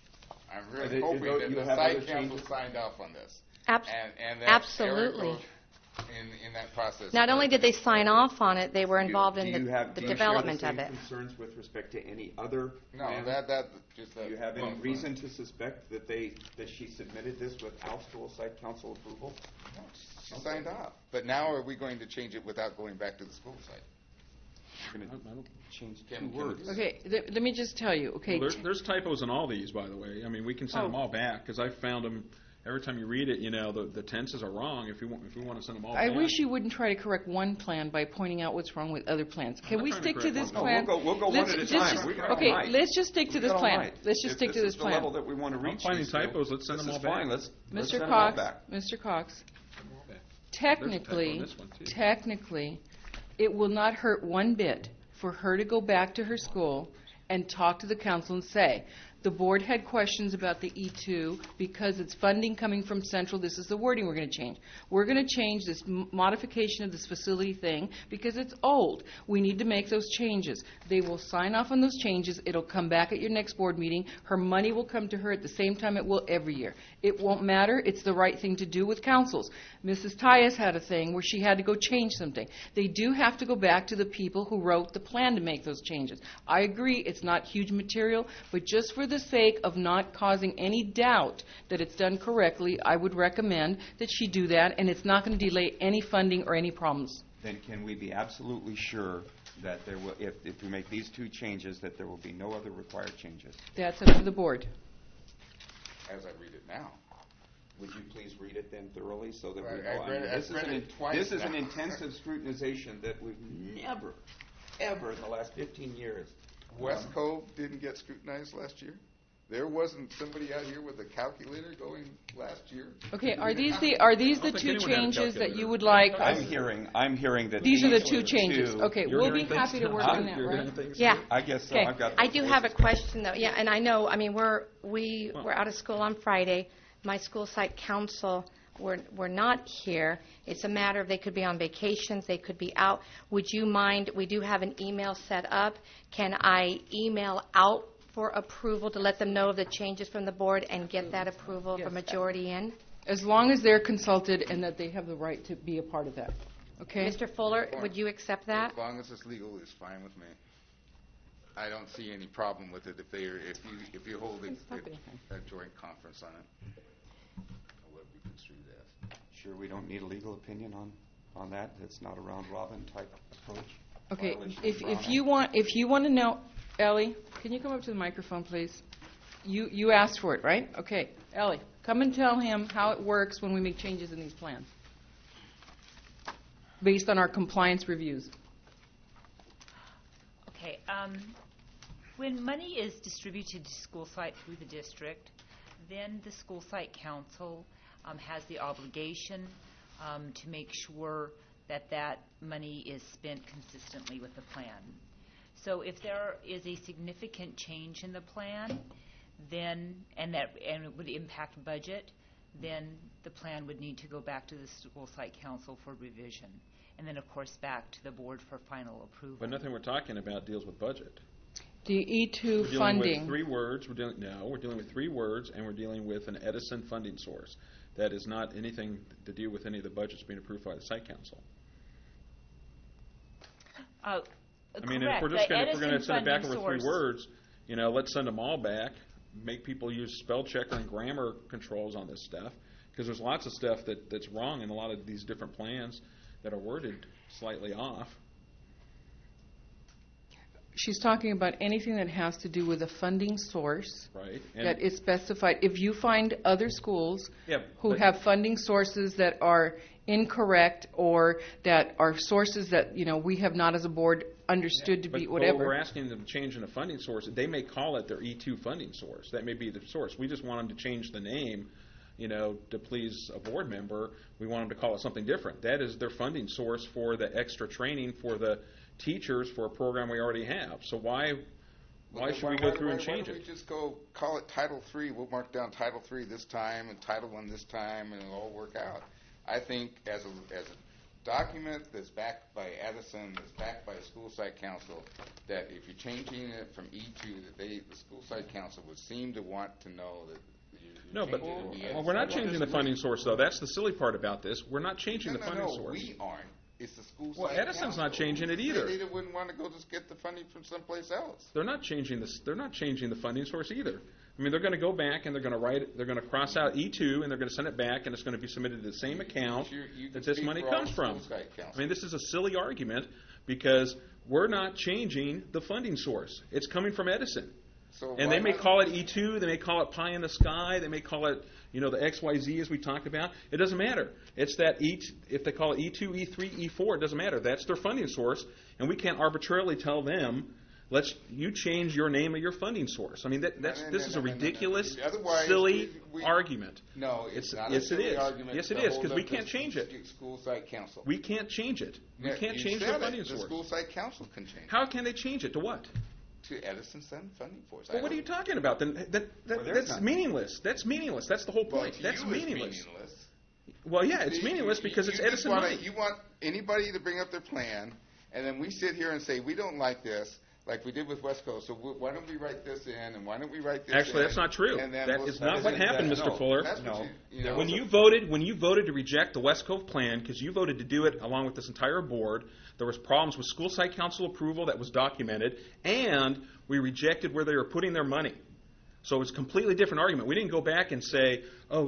I'm really you hoping that you the have site other council changes? signed off on this. Abs- And that absolutely. Eric goes in that process. Not only did they sign off on it, they were involved Do in you have- the do you share development the of same it. concerns with respect to any other No, plan? just Do that. you have any well, reason to suspect that she submitted this without school site council approval? No, she signed off. But now are we going to change it without going back to the school site? You're going to change Can two we words. do that? Okay, let me just tell you, okay. Well, there's typos in all these, by the way. I mean, we can send them all back because I found them. Every time you read it, the tenses are wrong. If we want to send them all I back. wish you wouldn't try to correct one plan by pointing out what's wrong with other plans. Can not we trying to stick to correct this one. plan? No, we'll go one Let's at a just- time. We got all Okay, night. let's just stick to We've this got all plan. night. Let's just If stick to this is the level plan. that we want to reach. finding these, Bill, typos. Let's send this them is all fine. back. Let's Mr. send them all Cox, back. Mr. Cox, Okay. technically, There's a typo in this one, too. technically, it will not hurt one bit for her to go back to her school and talk to the council and say, the board had questions about the E2 because it's funding coming from central. This is the wording we're going to change. We're going to change this modification of this facility thing because it's old. We need to make those changes. They will sign off on those changes. It'll come back at your next board meeting. Her money will come to her at the same time it will every year. It won't matter. It's the right thing to do with councils. Mrs. Tyus had a thing where she had to go change something. They do have to go back to the people who wrote the plan to make those changes. I agree it's not huge material, but just for the sake of not causing any doubt that it's done correctly, I would recommend that she do that, and it's not going to delay any funding or any problems. Then can we be absolutely sure that there will, if we make these two changes, that there will be no other required changes? That's up to the board. As I read it now. Would you please read it then thoroughly so that we Right, know? I've read it twice This is an now. intensive scrutinization that we've never, ever in the last 15 years. West Cove didn't get scrutinized last year? There wasn't somebody out here with a calculator going last year? Okay, are these the I don't two think anyone had a changes that calculator. you would like? I'm hearing that These are the two two- changes. Okay, You're we'll be hearing happy to things work now. on that, You're right? hearing things Yeah. now. I guess so. Okay. I've got I do have a voices. question, though. Yeah, and I know, I mean, we're out of school on Friday. My school site council, we're not here. It's a matter of they could be on vacations, they could be out. Would you mind, we do have an email set up. Can I email out for approval to let them know of the changes from the board and get that approval for Yes. majority in? As long as they're consulted and that they have the right to be a part of that. Okay? Mr. Fuller, would you accept that? As long as it's legal, it's fine with me. I don't see any problem with it if you hold a joint conference on it. What we construe as. Sure, we don't need a legal opinion on that? It's not a round-robin type approach? Okay, Violation of if Brown Act? you want to know, Ellie, can you come up to the microphone, please? You asked for it, right? Okay, Ellie, come and tell him how it works when we make changes in these plans, based on our compliance reviews. Okay. When money is distributed to school site through the district, then the school site council has the obligation to make sure that that money is spent consistently with the plan. So if there is a significant change in the plan, then and it would impact budget, then the plan would need to go back to the school site council for revision, and then, of course, back to the board for final approval. But nothing we're talking about deals with budget. The E2 We're dealing funding. with 3 words. We're dealing with 3 words, and we're dealing with an Edison funding source. That is not anything to do with any of the budgets being approved by the site council. I mean, if we're just going to send it back over 3 words, let's send them all back. Make people use spell checker and grammar controls on this stuff, because there's lots of stuff that's wrong in a lot of these different plans that are worded slightly off. She's talking about anything that has to do with a funding source, right, that is specified. If you find other schools who but have funding sources that are incorrect, or that are sources that we have not as a board understood to be whatever. But we're asking them to change in a funding source. They may call it their E2 funding source. That may be the source. We just want them to change the name, to please a board member. We want them to call it something different. That is their funding source for the extra training for the teachers for a program we already have. So why should we go through and change it? Why don't we just go call it Title III? We'll mark down Title III this time and Title I this time, and it'll all work out. I think as a document that's backed by Edison, that's backed by the school site council, that if you're changing it from E2, that the school site council would seem to want to know that No, but we're not changing the funding source, though. That's the silly part about this. We're not changing the funding source. We aren't. It's the school Well, site Edison's council. not changing it either. They wouldn't want to go just get the funding from someplace else. They're not changing this. They're not changing the funding source either. I mean, they're going to go back and they're going to write. They're going to cross out E2 and they're going to send it back, and it's going to be submitted to the same account that this money comes from. I mean, this is a silly argument because we're not changing the funding source. It's coming from Edison. So and they may call it E2, they may call it pie in the sky, they may call it, the XYZ as we talked about. It doesn't matter. It's that if they call it E2, E3, E4, it doesn't matter. That's their funding source, and we can't arbitrarily tell them, you change your name of your funding source. I mean, this is a ridiculous, silly argument. No, it's not yes, a silly it is. argument. Yes, it is, because we can't change it. School site council. We can't change it. We can't change the funding source. The school site council can change it. How can they change it? To what? To Edison funding force. Well, what are you talking about? Then that's meaningless. That's meaningless. That's the whole point. That's meaningless. Well, yeah, it's meaningless because it's Edison money. You want anybody to bring up their plan, and then we sit here and say, we don't like this, like we did with West Coast, so why don't we write this in, and why don't we write this Actually, in? that's not true. That is not what happened, Mr. Fuller. No. When you voted to reject the West Cove plan, because you voted to do it along with this entire board, there was problems with school site council approval that was documented, and we rejected where they were putting their money. So it's a completely different argument. We didn't go back and say,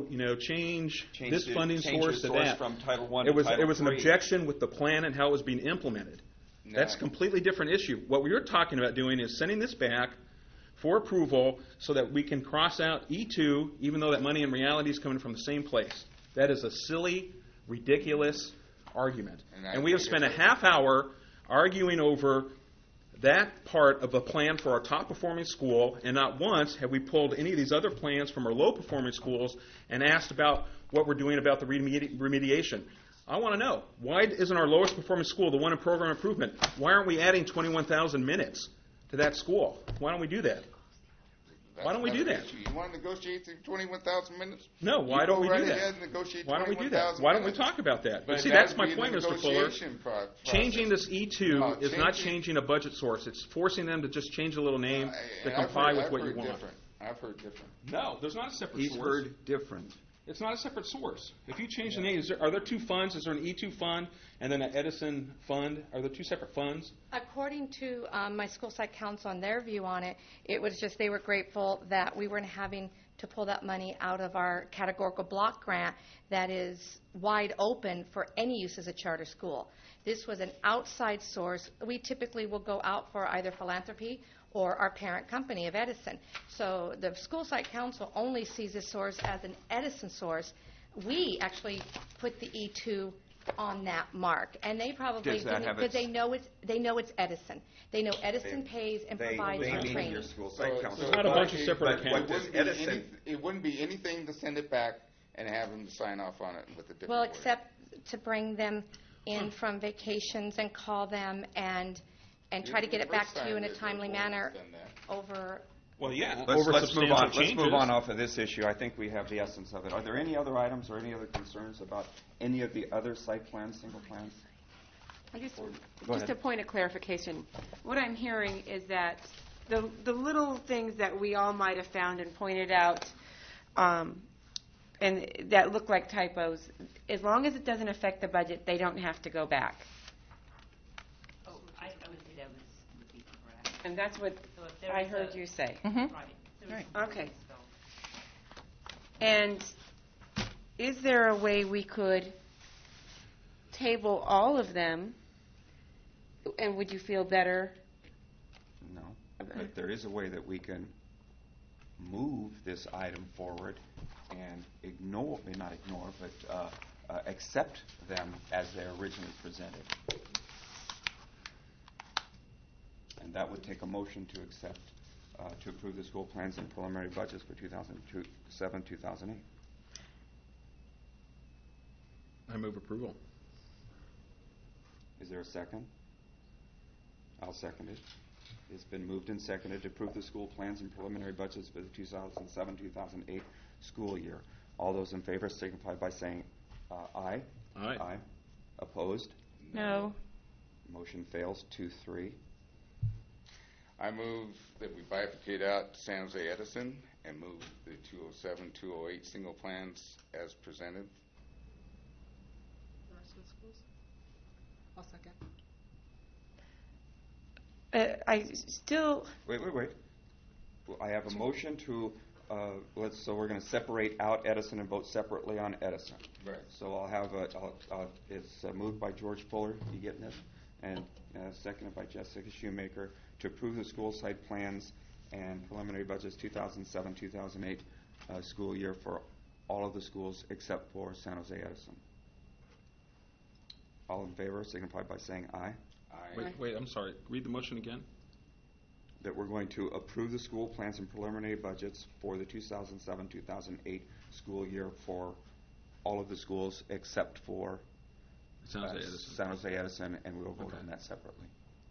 change this funding source to that. From Title I it was an objection with the plan and how it was being implemented. No. That's a completely different issue. What we were talking about doing is sending this back for approval so that we can cross out E2, even though that money in reality is coming from the same place. That is a silly, ridiculous argument. And we have spent a half hour arguing over that part of the plan for our top-performing school, and not once have we pulled any of these other plans from our low-performing schools and asked about what we're doing about the remediation. I want to know, why isn't our lowest-performing school the one in program improvement? Why aren't we adding 21,000 minutes to that school? Why don't we do that? Why don't we do that? You want to negotiate through 21,000 minutes? No, why don't we do that? Why don't we do that? Why don't we talk about that? But see, that's my point, Mr. Fuller. Changing this E2 is not changing a budget source. It's forcing them to just change a little name to comply with what you want. I've heard different. No, there's not a separate source. He's heard different. It's not a separate source. If you change the name, are there 2 funds? Is there an E2 fund and then an Edison fund? Are there 2 separate funds? According to my school site council and their view on it, it was just they were grateful that we weren't having to pull that money out of our categorical block grant that is wide open for any use as a charter school. This was an outside source. We typically will go out for either philanthropy or our parent company of Edison. So the school site council only sees this source as an Edison source. We actually put the E2 on that mark, and they probably didn't because they know it's Edison. They know Edison pays and provides for training. Your school site council. It's not a bunch of separate accounts. It wouldn't be anything to send it back and have them sign off on it with a different word. Except to bring them in from vacations and call them and try to get it back to you in a timely manner over Well, yeah, Let's move substantial on. changes. Let's move on off of this issue. I think we have the essence of it. Are there any other items or any other concerns about any of the other site plans, single plans? I guess Go just ahead. a point of clarification. What I'm hearing is that the little things that we all might have found and pointed out and that look like typos, as long as it doesn't affect the budget, they don't have to go back. Oh, I would say that would be correct. And that's what So if there I is heard you say. Mm-hmm. Right. There was Right. some Okay. so. And is there a way we could table all of them, and would you feel better? No. But there is a way that we can move this item forward and accept them as they're originally presented. And that would take a motion to accept, to approve the school plans and preliminary budgets for 2007, 2008. I move approval. Is there a second? I'll second it. It's been moved and seconded to approve the school plans and preliminary budgets for the 2007-2008 school year. All those in favor signify by saying aye. Aye. Aye. Opposed? No. Motion fails 2-3. I move that we bifurcate out San Jose Edison and move the 207, 208 single plans as presented. The rest of the schools? I'll second. I still, Wait. Well, I have a motion to, so we're going to separate out Edison and vote separately on Edison. Right. So I'll have it's moved by George Fuller, you getting this? And seconded by Jessica Shoemaker to approve the school site plans and preliminary budgets 2007-2008 school year for all of the schools except for San Jose Edison. All in favor signify by saying aye. Aye. Wait, I'm sorry. Read the motion again. That we're going to approve the school plans and preliminary budgets for the 2007-2008 school year for all of the schools except for San Jose Edison. San Jose Edison, and we will vote Okay. on that separately.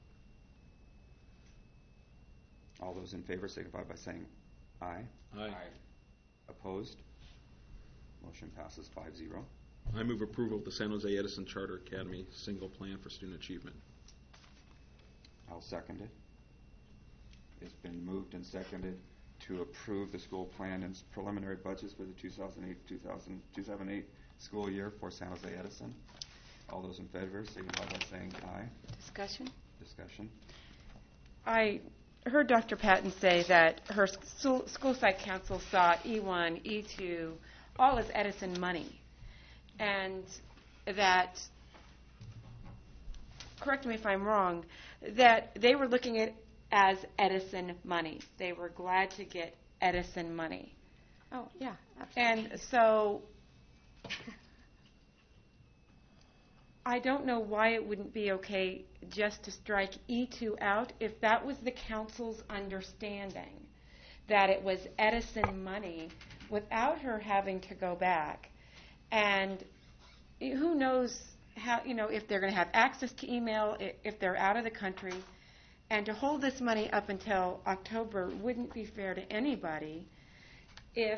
All those in favor signify by saying aye. Aye. Opposed? Motion passes 5-0. I move approval of the San Jose Edison Charter Academy single plan for student achievement. I'll second it. It's been moved and seconded to approve the school plan and preliminary budgets for the 2008 school year for San Jose Edison. All those in favor signify by saying aye. discussion? Discussion. I heard Dr. Patton say that her school site council saw E1, E2, all as Edison money. And that, correct me if I'm wrong, that they were looking at it as Edison money. They were glad to get Edison money. Oh, yeah, absolutely. And so I don't know why it wouldn't be okay just to strike E2 out if that was the council's understanding, that it was Edison money without her having to go back. And who knows how, if they're going to have access to email, if they're out of the country. And to hold this money up until October wouldn't be fair to anybody if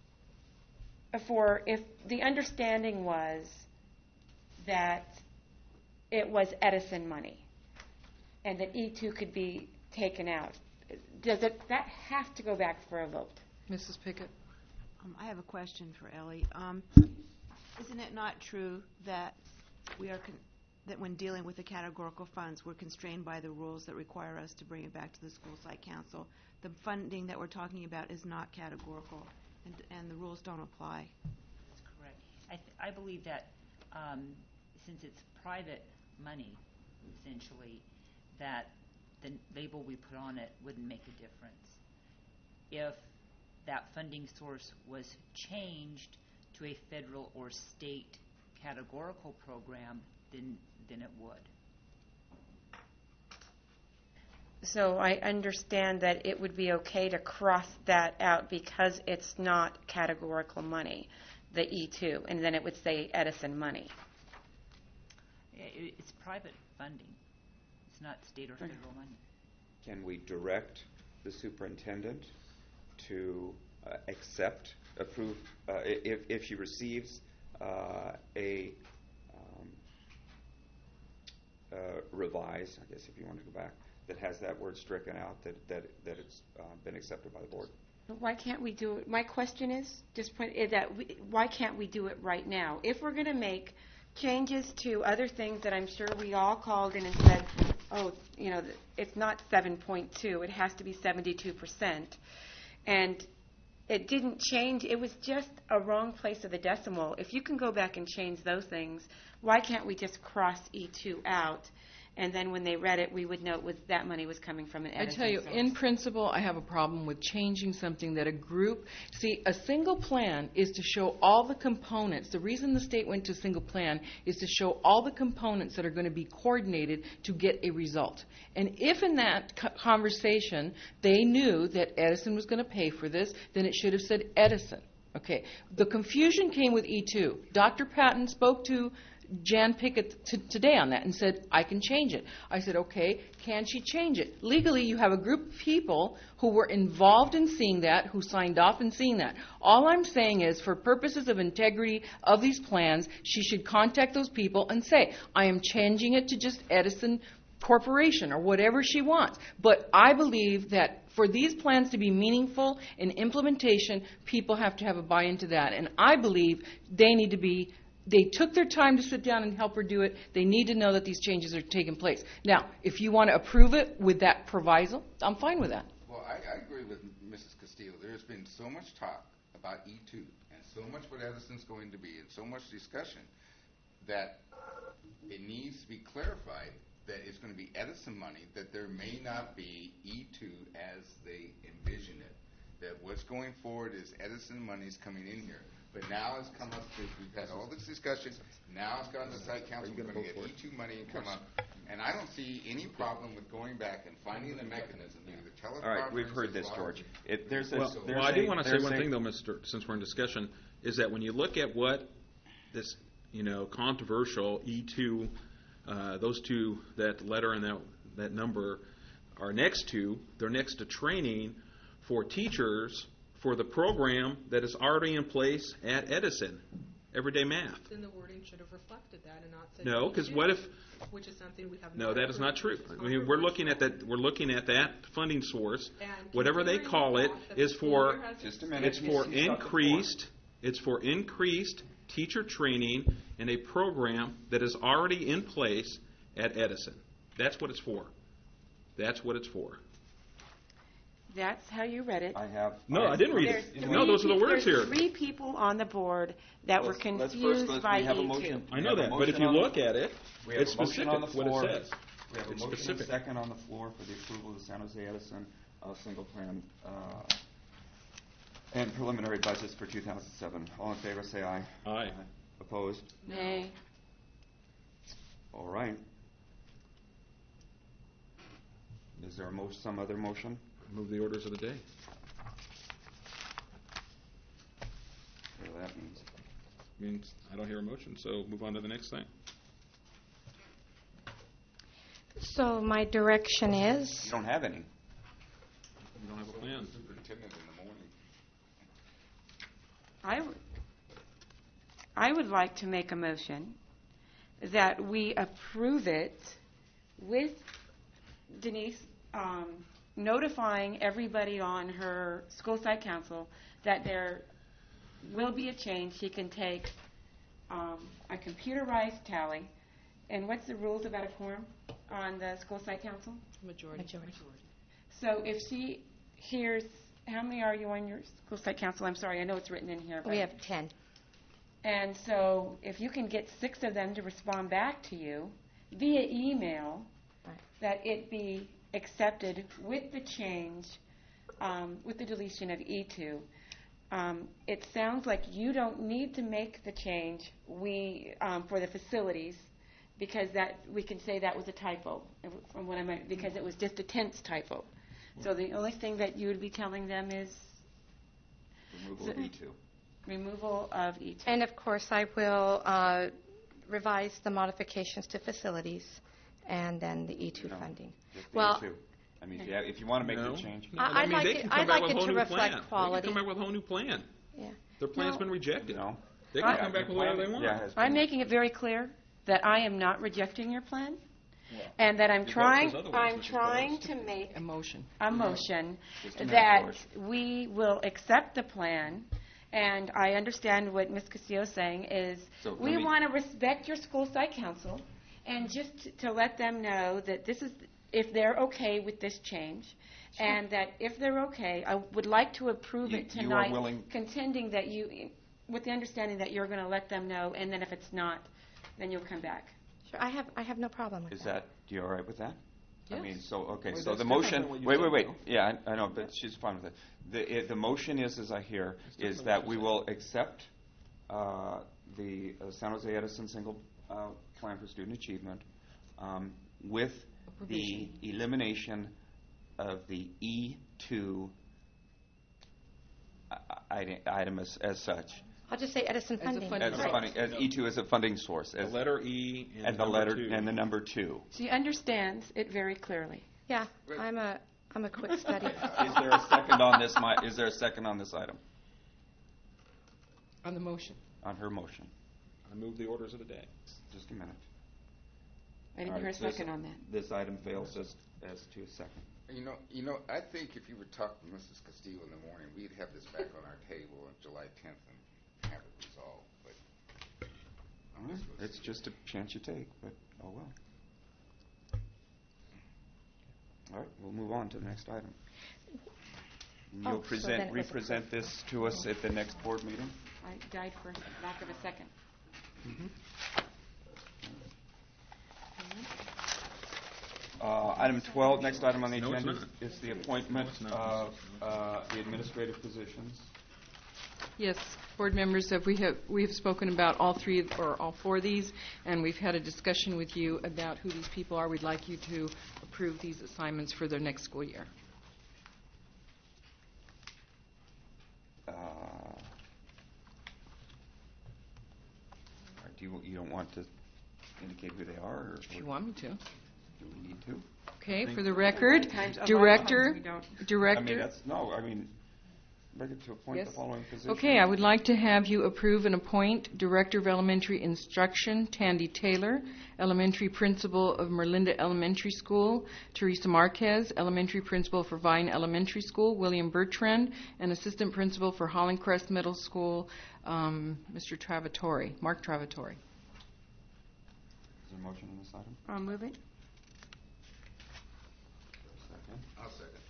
the understanding was that it was Edison money and that E2 could be taken out. Does that have to go back for a vote? Mrs. Pickett? I have a question for Ellie. Isn't it not true that that when dealing with the categorical funds, we're constrained by the rules that require us to bring it back to the school site council? The funding that we're talking about is not categorical, and the rules don't apply. That's correct. I believe that since it's private money, essentially, that the label we put on it wouldn't make a difference. If that funding source was changed to a federal or state categorical program, then it would. So I understand that it would be okay to cross that out because it's not categorical money, the E2, and then it would say Edison money. It's private funding. It's not state or federal money. Can we direct the superintendent to approve, if she receives a revised, I guess if you want to go back, that has that word stricken out, that it's been accepted by the board. Why can't we do it? My question is, why can't we do it right now? If we're going to make changes to other things that I'm sure we all called in and said, oh, it's not 7.2, it has to be 72%. And it didn't change. It was just a wrong place of the decimal. If you can go back and change those things, why can't we just cross E2 out? And then when they read it, we would know that money was coming from an Edison I tell you, source. in principle, I have a problem with changing something that a group... See, a single plan is to show all the components. The reason the state went to single plan is to show all the components that are going to be coordinated to get a result. And if in that conversation they knew that Edison was going to pay for this, then it should have said Edison. Okay. The confusion came with E2. Dr. Patton spoke to Jan Pickett today on that and said, I can change it. I said, okay, can she change it? Legally, you have a group of people who were involved in seeing that, who signed off in seeing that. All I'm saying is, for purposes of integrity of these plans, she should contact those people and say, I am changing it to just Edison Corporation or whatever she wants. But I believe that for these plans to be meaningful in implementation, people have to have a buy-in to that. And I believe they took their time to sit down and help her do it. They need to know that these changes are taking place. Now, if you want to approve it with that proviso, I'm fine with that. Well, I agree with Mrs. Castillo. There's been so much talk about E2 and so much what Edison's going to be and so much discussion that it needs to be clarified that it's going to be Edison money, that there may not be E2 as they envision it, that what's going forward is Edison money's coming in here. But now it's come up, we've had all this discussion, now it's gone to site council, we're going to get E2 money and come up. And I don't see any problem with going back and finding the mechanism, either teleconference. All right, we've heard this, George. I do want to say one thing, though, since we're in discussion, is that when you look at what this, controversial E2, those two, that letter and that number are next to, they're next to training for teachers for the program that is already in place at Edison, Everyday Math. Then the wording should have reflected that and not said no, because what if? Which is something we have. No, that is not true. I mean, we're looking at that. We're looking at that funding source. Whatever they call it is for. Just a minute. It's for increased. It's for increased teacher training in a program that is already in place at Edison. That's what it's for. That's what it's for. That's how you read it. No, I didn't read it. No, those are the words here. There's 3 people on the board that were confused by E2. I know that, but if you look at it, it's specific what it says. We have a motion and a second on the floor for the approval of the San Jose Edison single plan and preliminary budgets for 2007. All in favor, say aye. Aye. Opposed? Nay. All right. Is there some other motion? Move the orders of the day. Whatever that means. Means I don't hear a motion, so move on to the next thing. So my direction is... You don't have any. You don't have a plan. Superintendent in the morning. I would like to make a motion that we approve it with Denise notifying everybody on her school site council that there will be a change. She can take a computerized tally. And what's the rules about a quorum on the school site council? Majority. So if she hears, how many are you on your school site council? I'm sorry, I know it's written in here. We have 10. And so if you can get 6 of them to respond back to you via email, that it be accepted with the change, with the deletion of E2. It sounds like you don't need to make the change for the facilities because we can say that was a typo from what I meant, because it was just a tense typo. So the only thing that you would be telling them is removal of E2. Removal of E2. And of course, I will revise the modifications to facilities and then the E2 funding. Well, E2. I mean, yeah, if you want to make No. the change. No, I'd like they it- can come I'd back like with a it whole to new reflect plan. quality. They can come back with a whole new plan. Yeah. Their plan's No. been rejected. No. They can I- come back with whatever they want. I'm making it very clear that I am not rejecting your plan, and that I'm The vote trying, says otherwise, I'm Mrs. trying Phillips. to make A motion. a motion Just a minute, that George. we will accept the plan, and I understand what Ms. Castillo is saying is, So let we me- want to respect your school site council, and just to let them know that this is, if they're okay with this change, and that if they're okay, I would like to approve it You are tonight, willing- contending that you, with the understanding that you're going to let them know, and then if it's not, then you'll come back. Sure, I have no problem with Is that. you all right with that? I Yes. mean, so, okay, Well, so that's the different motion, than what you wait, said, wait, though. yeah, I know, but she's fine with it. The motion is, as I hear, is that we will accept the San Jose Edison single plan for student achievement with the elimination of the E2 item as such. I'll just say Edison As a funding. funding As Right. funding, as E2 as a funding source. The As, letter E and, and the number letter, 2. and the number 2. She understands it very clearly. Yeah, I'm a quick study. Is there a second on this? Is there a second on this item? On the motion. On her motion? I move the orders of the day. Just a minute. I didn't All hear a right, this- second on that. This item fails as to a second. You know, I think if you would talk to Mrs. Castillo in the morning, we'd have this back on our table on July 10th and have it resolved. But All right, it's just a chance you take, but oh well. All right, we'll move on to the next item. Oh, so then it was Represent this to us at the next board meeting. I died for lack of a second. Item 12, next item on the No, it's agenda not. is the appointment No, it's not. of the administrative positions. Yes, board members, we have spoken about all four of these, and we've had a discussion with you about who these people are. We'd like you to approve these assignments for their next school year. You don't want to indicate who they are? Or If you want me to. do we need to? Okay, for the record, A lot of times director, we don't. I mean, director. bring it to appoint Yes. the following positions. Okay, I would like to have you approve and appoint Director of Elementary Instruction, Tandy Taylor, Elementary Principal of Merlinda Elementary School, Teresa Marquez, Elementary Principal for Vine Elementary School, William Bertrand, and Assistant Principal for Hollandcrest Middle School, Mr. Travatori, Mark Travatori. Is there a motion on this item? I'll move it. Second. I'll second.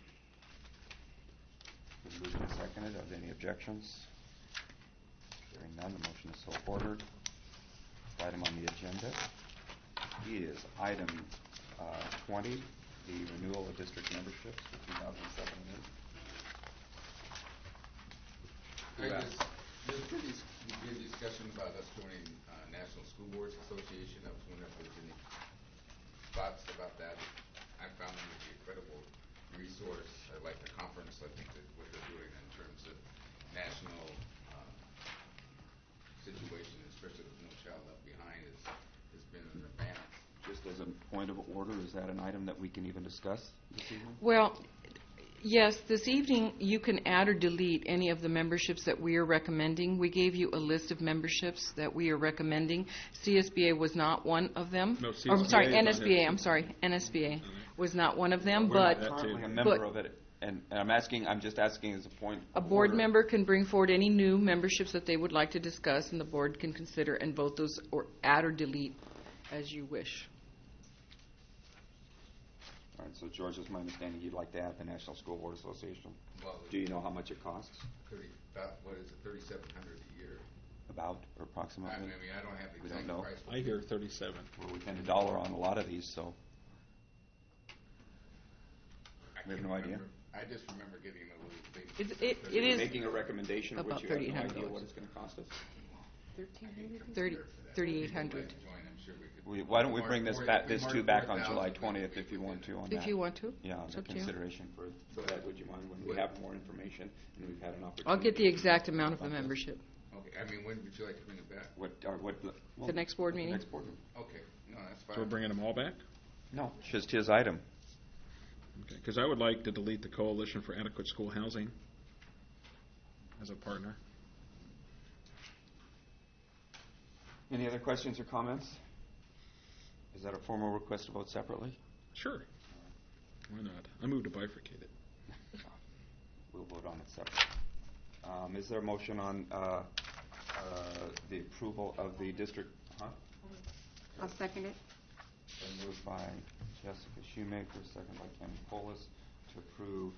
Been moved and seconded. Are there any objections? Hearing none, the motion is so ordered. Next item on the agenda is item 20, the renewal of district memberships for 2007 and 8. There's pretty good discussion about us joining National School Boards Association. I was wondering if there's any thoughts about that. I found them to be a credible resource. I like the conference. I think that what they're doing in terms of national situation, especially with No Child Left Behind, has been an advance. Just as a point of order, is that an item that we can even discuss this evening? Well, yes, this evening you can add or delete any of the memberships that we are recommending. We gave you a list of memberships that we are recommending. CSBA was not one of them. No, Oh, I'm sorry, CSBA is not NSBA. here. I'm sorry, NSBA was not one of them. We're But not currently a but- member of it, and I'm just asking as a point a of board order. member can bring forward any new memberships that they would like to discuss, and the board can consider and vote those or add or delete as you wish. All right, so George, it's my understanding you'd like to add the National School Board Association. Well, Do you know how much it costs? 3,700 a year. About, or approximately? I mean, I don't have the We exact don't know. price. I hear 37. We're within $1 on a lot of these, so we have no idea. I just remember getting a little thing. It is Making a recommendation, about which you have no $3,800. idea what it's going to cost us. 3,800. Why don't we bring this two back on July 20th if you want to on that? If you want to. Yeah, It's the up to you. consideration for that, would you mind, when we have more information and we've had an opportunity? I'll get the exact amount of the membership. Okay, I mean, when would you like to bring it back? The next board meeting? Next board meeting. Okay, no, that's fine. So we're bringing them all back? No, it's just his item. Okay, because I would like to delete the Coalition for Adequate School Housing as a partner. Any other questions or comments? Is that a formal request to vote separately? Sure. Why not? I move to bifurcate it. We'll vote on it separately. Is there a motion on the approval of the district? I'll second it. Been moved by Jessica Shoemaker, second by Kenny Polis, to approve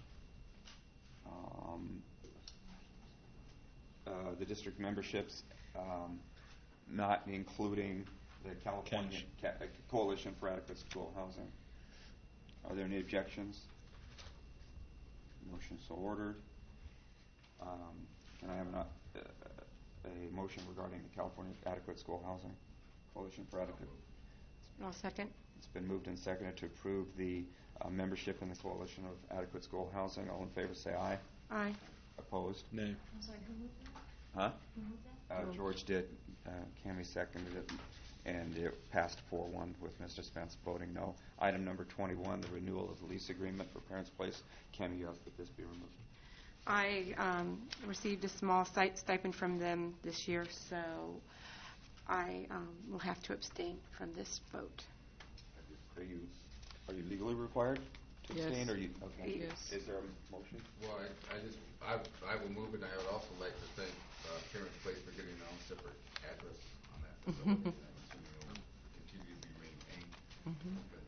the district memberships, not including the California Coalition for Adequate School Housing. Are there any objections? Motion so ordered. Can I have a motion regarding the California Adequate School Housing Coalition for Adequate? I'll second. It's been moved and seconded to approve the membership in the Coalition of Adequate School Housing. All in favor say aye. Aye. Opposed? Nay. I'm sorry, who moved that? Huh? Who moved that? George did. Cammie seconded it, and it passed 4-1 with Mr. Spence voting no. Item number 21, the renewal of the lease agreement for Parents Place. Cammie asked that this be removed. I received a small stipend from them this year, so I will have to abstain from this vote. Are you legally required to abstain? Yes. Or you? Okay. Yes. Is there a motion? Well, I will move it, and I would also like to thank Parents Place for getting their own separate address on that facility. I'm assuming it will continue to be maintained. Okay.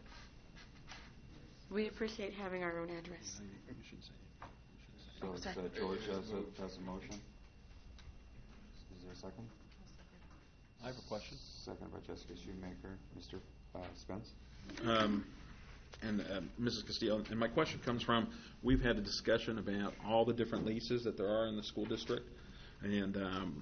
We appreciate having our own address. So sorry. George has a motion. Is there a second? I have a question. Second by Jessica Shoemaker. Mr. Spence? And Mrs. Castillo, and my question comes from, we've had a discussion about all the different leases that there are in the school district, and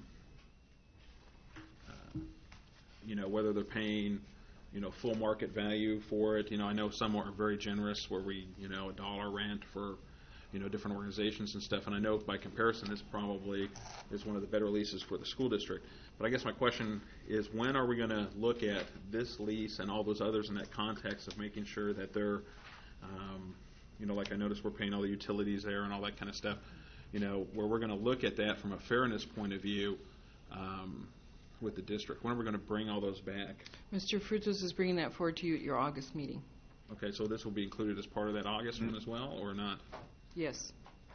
whether they're paying full market value for it. I know some are very generous, where we $1 rent for different organizations and stuff, and I know by comparison this probably is one of the better leases for the school district. But I guess my question is, when are we going to look at this lease and all those others in that context of making sure that they're, like I noticed we're paying all the utilities there and all that kind of stuff, where we're going to look at that from a fairness point of view with the district. When are we going to bring all those back? Mr. Frutos is bringing that forward to you at your August meeting. Okay, so this will be included as part of that August one as well, or not? Yes.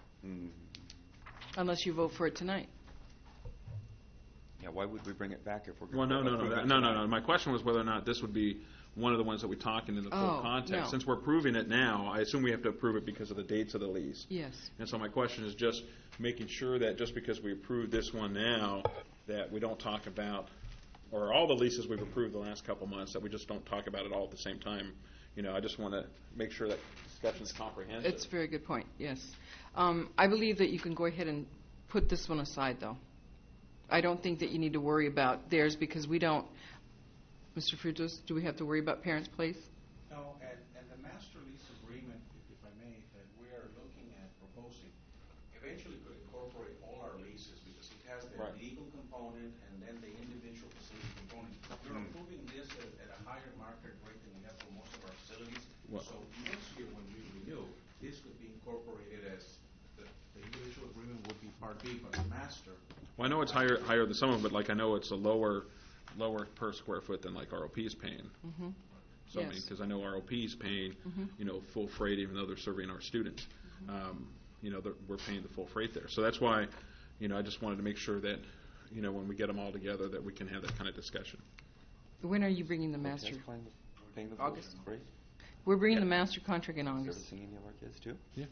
Unless you vote for it tonight. Yeah, why would we bring it back if we're Well, going to approve it tonight? no. My question was whether or not this would be one of the ones that we talk in the full context. No. Since we're approving it now, I assume we have to approve it because of the dates of the lease. Yes. And so my question is just making sure that just because we approve this one now, that we don't talk about, or all the leases we've approved the last couple months, that we just don't talk about it all at the same time. I just want to make sure that discussion is comprehensive. It's a very good point, yes. I believe that you can go ahead and put this one aside, though. I don't think that you need to worry about theirs because we don't. Mr. Frutos, do we have to worry about Parents Place? No, and the master lease agreement, if I may, that we are looking at proposing, eventually could incorporate all our leases because it has the legal component and then the individual facility component. We're approving this at a higher market rate than we have for most of our facilities. So next year when we renew, this could be incorporated as the individual agreement would be Part B, but the master. Well, I know it's higher than some of them, but I know it's a lower per square foot than ROP is paying. Mm-hmm. So yes. Because I know ROP is paying, full freight, even though they're serving our students. We're paying the full freight there. So that's why, I just wanted to make sure that, when we get them all together, that we can have that kind of discussion. When are you bringing the master? August. We're bringing the master contract in August. Servicing any of our kids too? Yeah.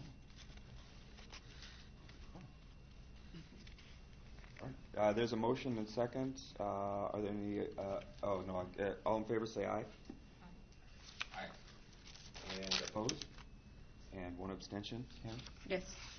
Wow. There's a motion and second. Are there any? All in favor, say aye. Aye. And opposed? And one abstention. Kim? Yes.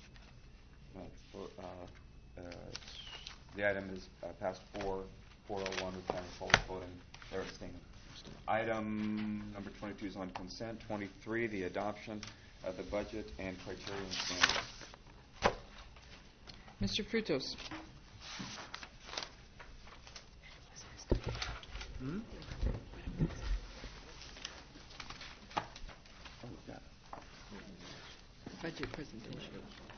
The item is passed 401 with Kenny Polis voting or abstaining. Item number 22 is on consent. 23, the adoption of the budget and criterion standards. Mr. Frutos. budget presentation.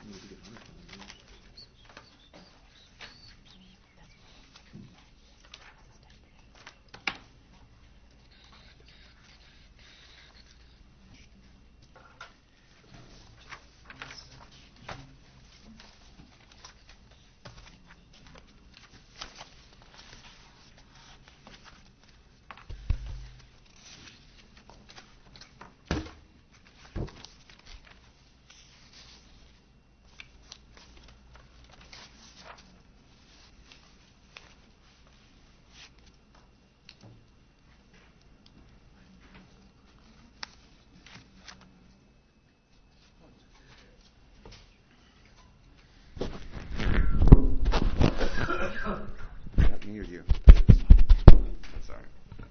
Me or you? Sorry.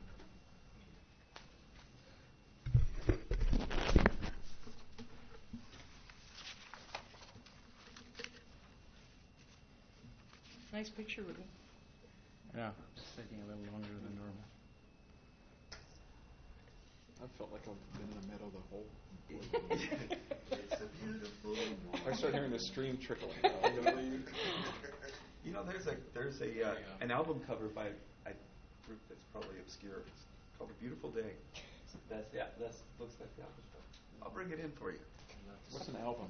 Nice picture, Ruben. Yeah, it's taking a little longer than normal. I felt like I've been in the meadow the whole. It's a beautiful morning. I start hearing the stream trickling. You know, there's an album cover by a group that's probably obscure. It's called A Beautiful Day. That's looks like the album cover. I'll bring it in for you. What's an album?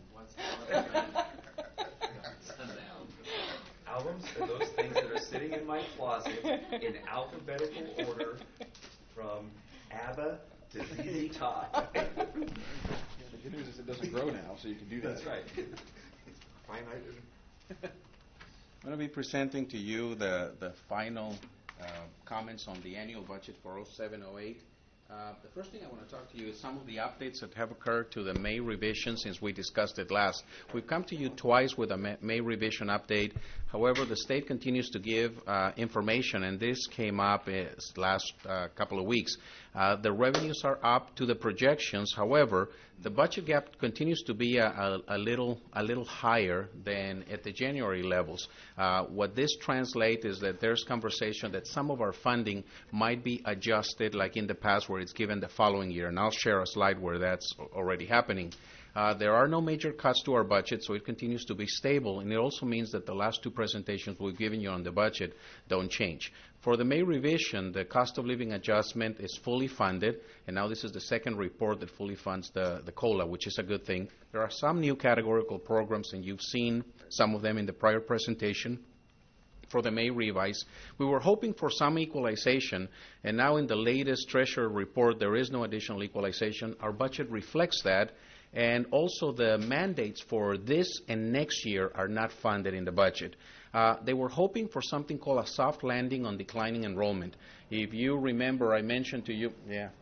Albums are those things that are sitting in my closet in alphabetical order from ABBA to ZZ Top. Yeah, the good news is it doesn't grow now, so you can do that. That's right. It's finite. I'm going to be presenting to you the final comments on the annual budget for 0708. The first thing I want to talk to you is some of the updates that have occurred to the May revision since we discussed it last. We've come to you twice with a May revision update. However, the state continues to give information, and this came up last couple of weeks. The revenues are up to the projections. However, the budget gap continues to be a little higher than at the January levels. What this translates is that there's conversation that some of our funding might be adjusted like in the past where it's given the following year, and I'll share a slide where that's already happening. There are no major cuts to our budget, so it continues to be stable, and it also means that the last two presentations we've given you on the budget don't change. For the May revision, the cost of living adjustment is fully funded, and now this is the second report that fully funds the COLA, which is a good thing. There are some new categorical programs, and you've seen some of them in the prior presentation. For the May revise, we were hoping for some equalization, and now in the latest Treasurer report, there is no additional equalization. Our budget reflects that, and also the mandates for this and next year are not funded in the budget. They were hoping for something called a soft landing on declining enrollment. If you remember, I mentioned to you,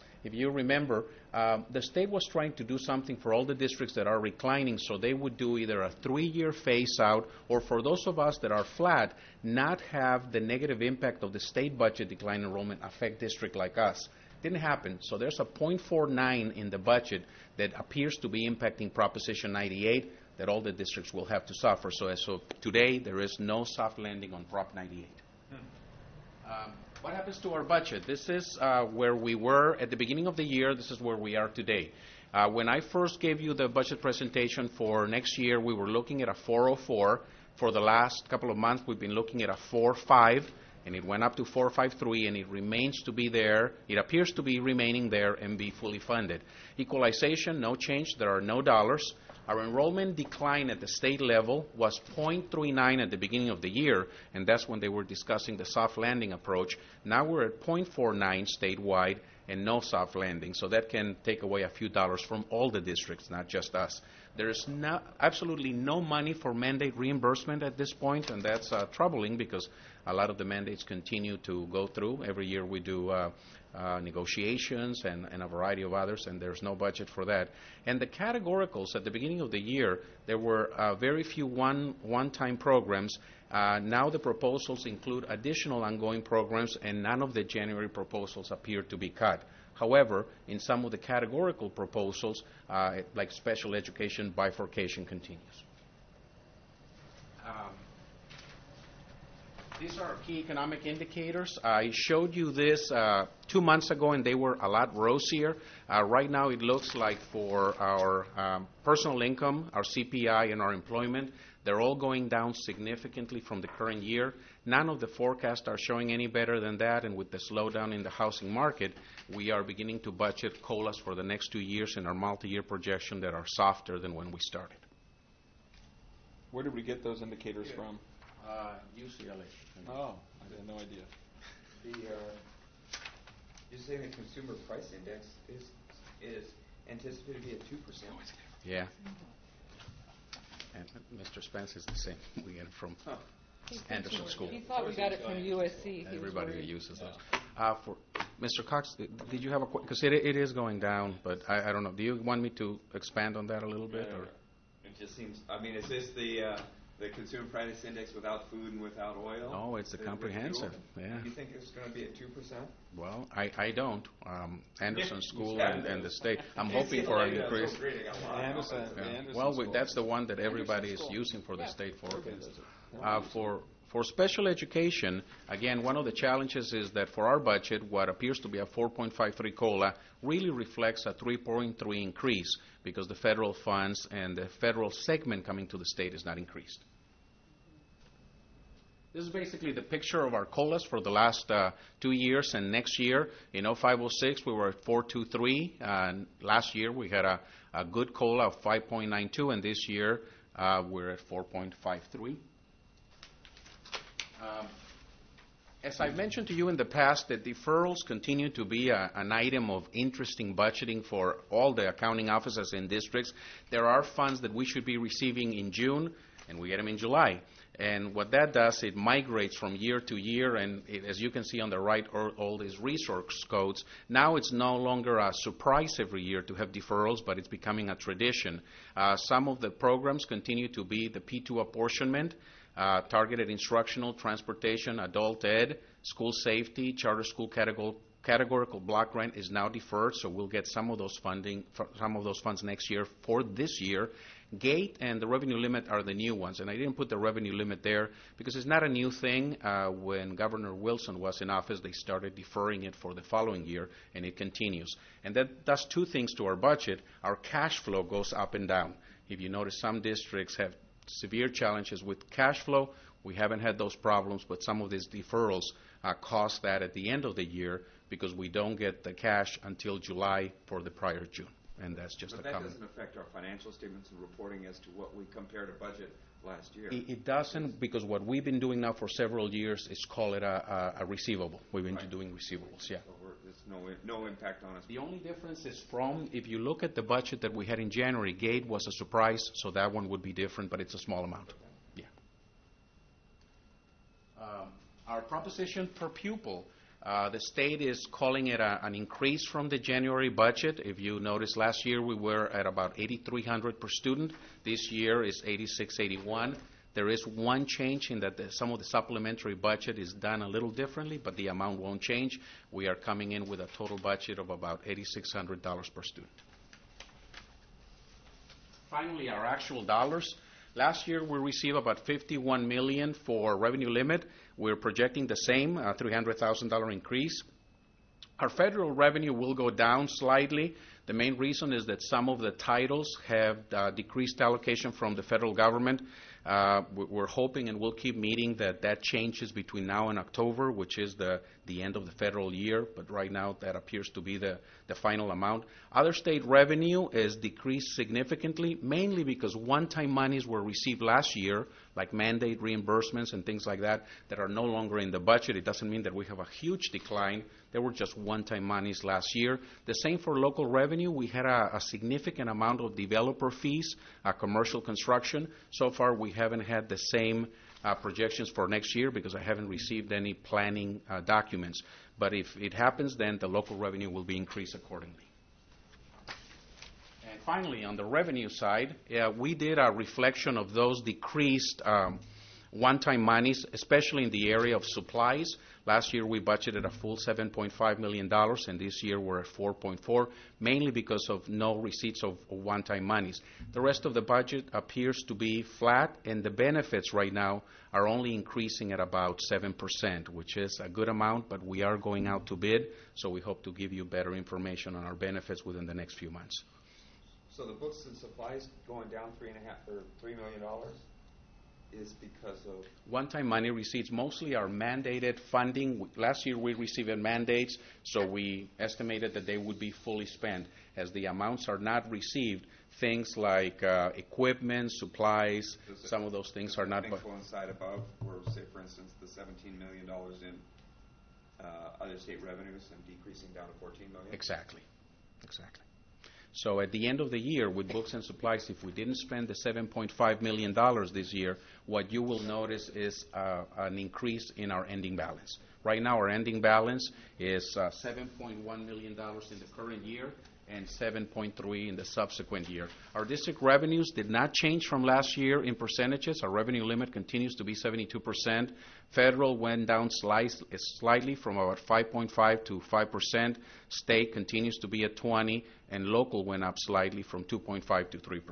the state was trying to do something for all the districts that are reclining, so they would do either a 3-year phase-out, or for those of us that are flat, not have the negative impact of the state budget decline enrollment affect districts like us. Didn't happen, so there's a 0.49 in the budget that appears to be impacting Proposition 98 that all the districts will have to suffer. So as of today, there is no soft landing on Prop 98. What happens to our budget? This is where we were at the beginning of the year. This is where we are today. When I first gave you the budget presentation for next year, we were looking at a 404. For the last couple of months, we've been looking at a 45, and it went up to 453, and it remains to be there. It appears to be remaining there and be fully funded. Equalization, no change. There are no dollars. Our enrollment decline at the state level was 0.39 at the beginning of the year, and that's when they were discussing the soft landing approach. Now we're at 0.49 statewide and no soft landing, so that can take away a few dollars from all the districts, not just us. There is absolutely no money for mandate reimbursement at this point, and that's troubling because a lot of the mandates continue to go through. Every year we do negotiations and a variety of others, and there's no budget for that. And the categoricals, at the beginning of the year, there were very few one-time programs. Now the proposals include additional ongoing programs, and none of the January proposals appear to be cut. However, in some of the categorical proposals, like special education, bifurcation continues. These are our key economic indicators. I showed you this 2 months ago, and they were a lot rosier. Right now, it looks like for our personal income, our CPI, and our employment, they're all going down significantly from the current year. None of the forecasts are showing any better than that, and with the slowdown in the housing market, we are beginning to budget COLAs for the next 2 years in our multi-year projection that are softer than when we started. Where did we get those indicators from? UCLA. Oh, I had no idea. You're saying the consumer price index is anticipated to be at 2%. Yeah. And Mr. Spence is the same. We get it from Anderson School. He thought we got it from USC. Everybody who uses those. For Mr. Cox, did you have a question? Because it is going down, but I don't know. Do you want me to expand on that a little bit? Or? It just seems, I mean, is this the consumer price index without food and without oil? No, it's the comprehensive. Yeah. Do you think it's going to be at 2%? Well, I don't. Anderson School and the state. I'm hoping for an increase. Well, that's the one that everybody is using for the state forecast. For special education, again, one of the challenges is that for our budget, what appears to be a 4.53 COLA really reflects a 3.3 increase because the federal funds and the federal segment coming to the state is not increased. This is basically the picture of our COLAs for the last 2 years and next year. In 0506, we were at 423. Last year, we had a good COLA of 5.92, and this year, we're at 4.53. As I've mentioned to you in the past, the deferrals continue to be an item of interesting budgeting for all the accounting offices and districts. There are funds that we should be receiving in June, and we get them in July. And what that does, it migrates from year to year, and as you can see on the right, all these resource codes. Now it's no longer a surprise every year to have deferrals, but it's becoming a tradition. Some of the programs continue to be the P2 apportionment, targeted instructional, transportation, adult ed, school safety, charter school categorical block grant is now deferred, so we'll get some of those funds next year for this year. GATE and the revenue limit are the new ones, and I didn't put the revenue limit there because it's not a new thing. When Governor Wilson was in office, they started deferring it for the following year, and it continues. And that does two things to our budget. Our cash flow goes up and down. If you notice, some districts have severe challenges with cash flow. We haven't had those problems, but some of these deferrals cause that at the end of the year because we don't get the cash until July for the prior June. And that's just but a common. But that doesn't affect our financial statements and reporting as to what we compared to budget last year. It doesn't, because what we've been doing now for several years is call it a receivable. We've been doing receivables, yeah. So there's no impact on us. The only difference is if you look at the budget that we had in January, GATE was a surprise, so that one would be different, but it's a small amount. Yeah. Our proposition per pupil. The state is calling it an increase from the January budget. If you notice, last year we were at about $8,300 per student. This year is $8,681. There is one change in that some of the supplementary budget is done a little differently, but the amount won't change. We are coming in with a total budget of about $8,600 per student. Finally, our actual dollars. Last year, we received about $51 million for revenue limit. We're projecting the same, a $300,000 increase. Our federal revenue will go down slightly. The main reason is that some of the titles have decreased allocation from the federal government. We're hoping, and we'll keep meeting, that changes between now and October, which is the end of the federal year, but right now that appears to be the final amount. Other state revenue is decreased significantly, mainly because one-time monies were received last year, like mandate reimbursements and things like that are no longer in the budget. It doesn't mean that we have a huge decline. There were just one-time monies last year. The same for local revenue. We had a significant amount of developer fees, commercial construction. So far, we haven't had the same projections for next year because I haven't received any planning documents. But if it happens, then the local revenue will be increased accordingly. And finally, on the revenue side, we did a reflection of those decreased one-time monies, especially in the area of supplies. Last year we budgeted a full $7.5 million, and this year we're at 4.4, mainly because of no receipts of one-time monies. The rest of the budget appears to be flat, and the benefits right now are only increasing at about 7%, which is a good amount, but we are going out to bid, so we hope to give you better information on our benefits within the next few months. So the books and supplies going down $3 million is because of one-time money receipts mostly are mandated funding. Last year we received mandates, so we estimated that they would be fully spent. As the amounts are not received, things like equipment, supplies, some of those things are not. Things coincide above, where, say, for instance, the $17 million in other state revenues and decreasing down to $14 million. Exactly. So at the end of the year, with books and supplies, if we didn't spend the $7.5 million this year, what you will notice is an increase in our ending balance. Right now, our ending balance is $7.1 million in the current year and 7.3 in the subsequent year. Our district revenues did not change from last year in percentages. Our revenue limit continues to be 72%. Federal went down slightly from about 5.5 to 5%. State continues to be at 20, and local went up slightly from 2.5 to 3%.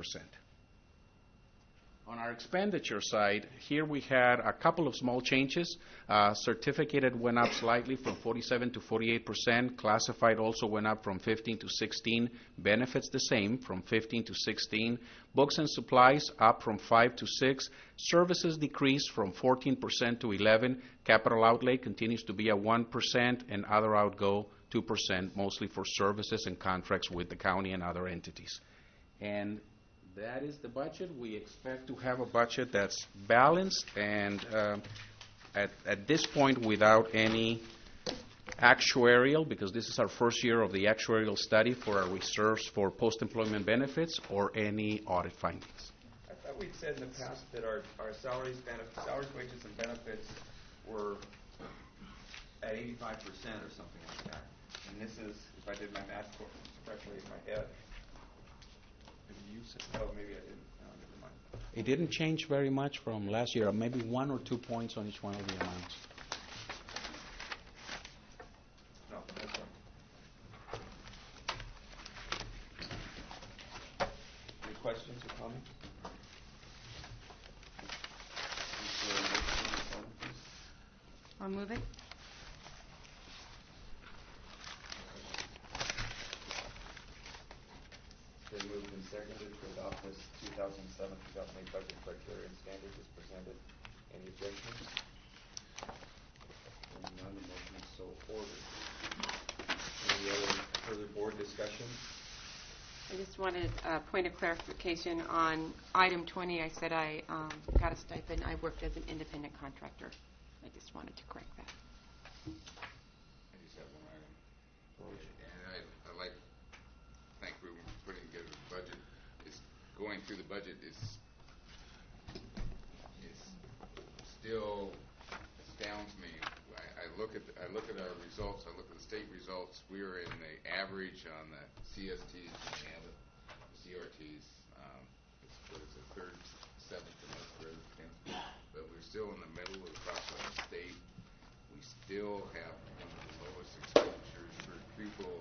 On our expenditure side, here we had a couple of small changes. Certificated went up slightly from 47 to 48%. Classified also went up from 15 to 16. Benefits the same, from 15 to 16. Books and supplies up from 5 to 6. Services decreased from 14% to 11. Capital outlay continues to be at 1%, and other outgo 2%, mostly for services and contracts with the county and other entities. And that is the budget. We expect to have a budget that's balanced and at this point without any actuarial, because this is our first year of the actuarial study for our reserves for post-employment benefits, or any audit findings. I thought we'd said in the past that our salaries, wages, and benefits were at 85% or something like that. And this is, if I did my math correctly in my head, oh, maybe I didn't. No, never mind. It didn't change very much from last year, maybe 1 or 2 points on each one of the amounts. No, that's right. Any questions or comments? I'll move it. Been moved and seconded to adopt this 2007-2008 budget criteria and standards as presented. Any objections? Hearing none, the motion is so ordered. Any other further board discussion? I just wanted a point of clarification on item 20. I said I got a stipend. I worked as an independent contractor. I just wanted to correct that. I just have one item. And I'd like to thank Ruben for putting together the budget. Going through the budget is still astounds me. I look at our results. I look at the state results. We are in the average on the CSTs and the CRTs. It's the third, seventh, and that's third, 10th. But we're still in the middle of the process of the state. We still have one of the lowest expenditures per pupil.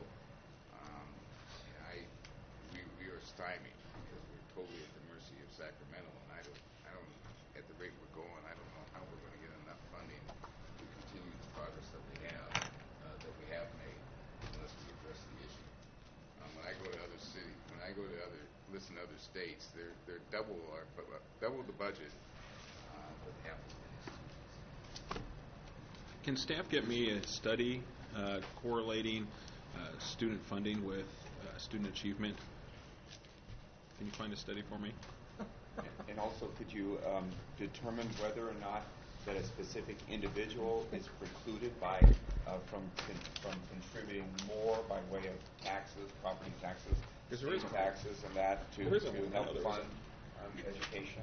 We are stymied because we're totally at the mercy of Sacramento, and I don't, at the rate we're going, I don't know how we're going to get enough funding to continue the progress that we have made, unless we address the issue. When I go to other cities, listen to other states, they're double the budget, but half the students. Can staff get me a study correlating student funding with student achievement? Can you find a study for me? And also, could you determine whether or not that a specific individual is precluded from contributing more by way of taxes, property taxes, state taxes, and that to help fund education?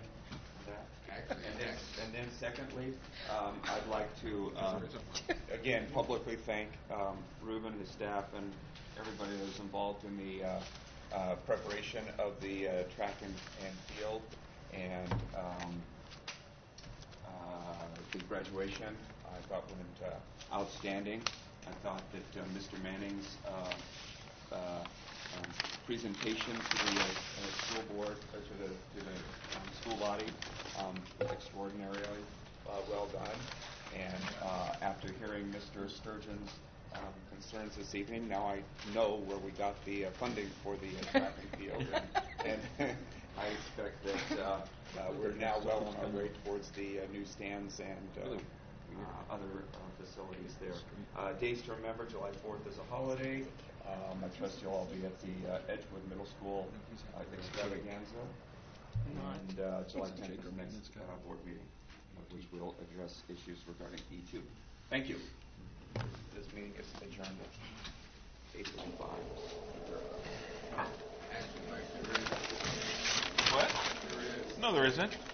And then secondly, I'd like to again publicly thank Ruben, his staff, and everybody that was involved in the preparation of the track and field, and graduation. I thought went outstanding. I thought that Mr. Manning's presentation to the school board, to the school body, was extraordinarily well done. And after hearing Mr. Sturgeon's concerns this evening, now I know where we got the funding for the track and field, and I expect that we're now well on our way towards the new stands and other facilities there. Days to remember: July 4th is a holiday. I trust you'll all be at the Edgewood Middle School extravaganza. And July 10th is the next board meeting, which will address issues regarding E2. Thank you. This meeting is adjourned at 8:55. What? No, there isn't.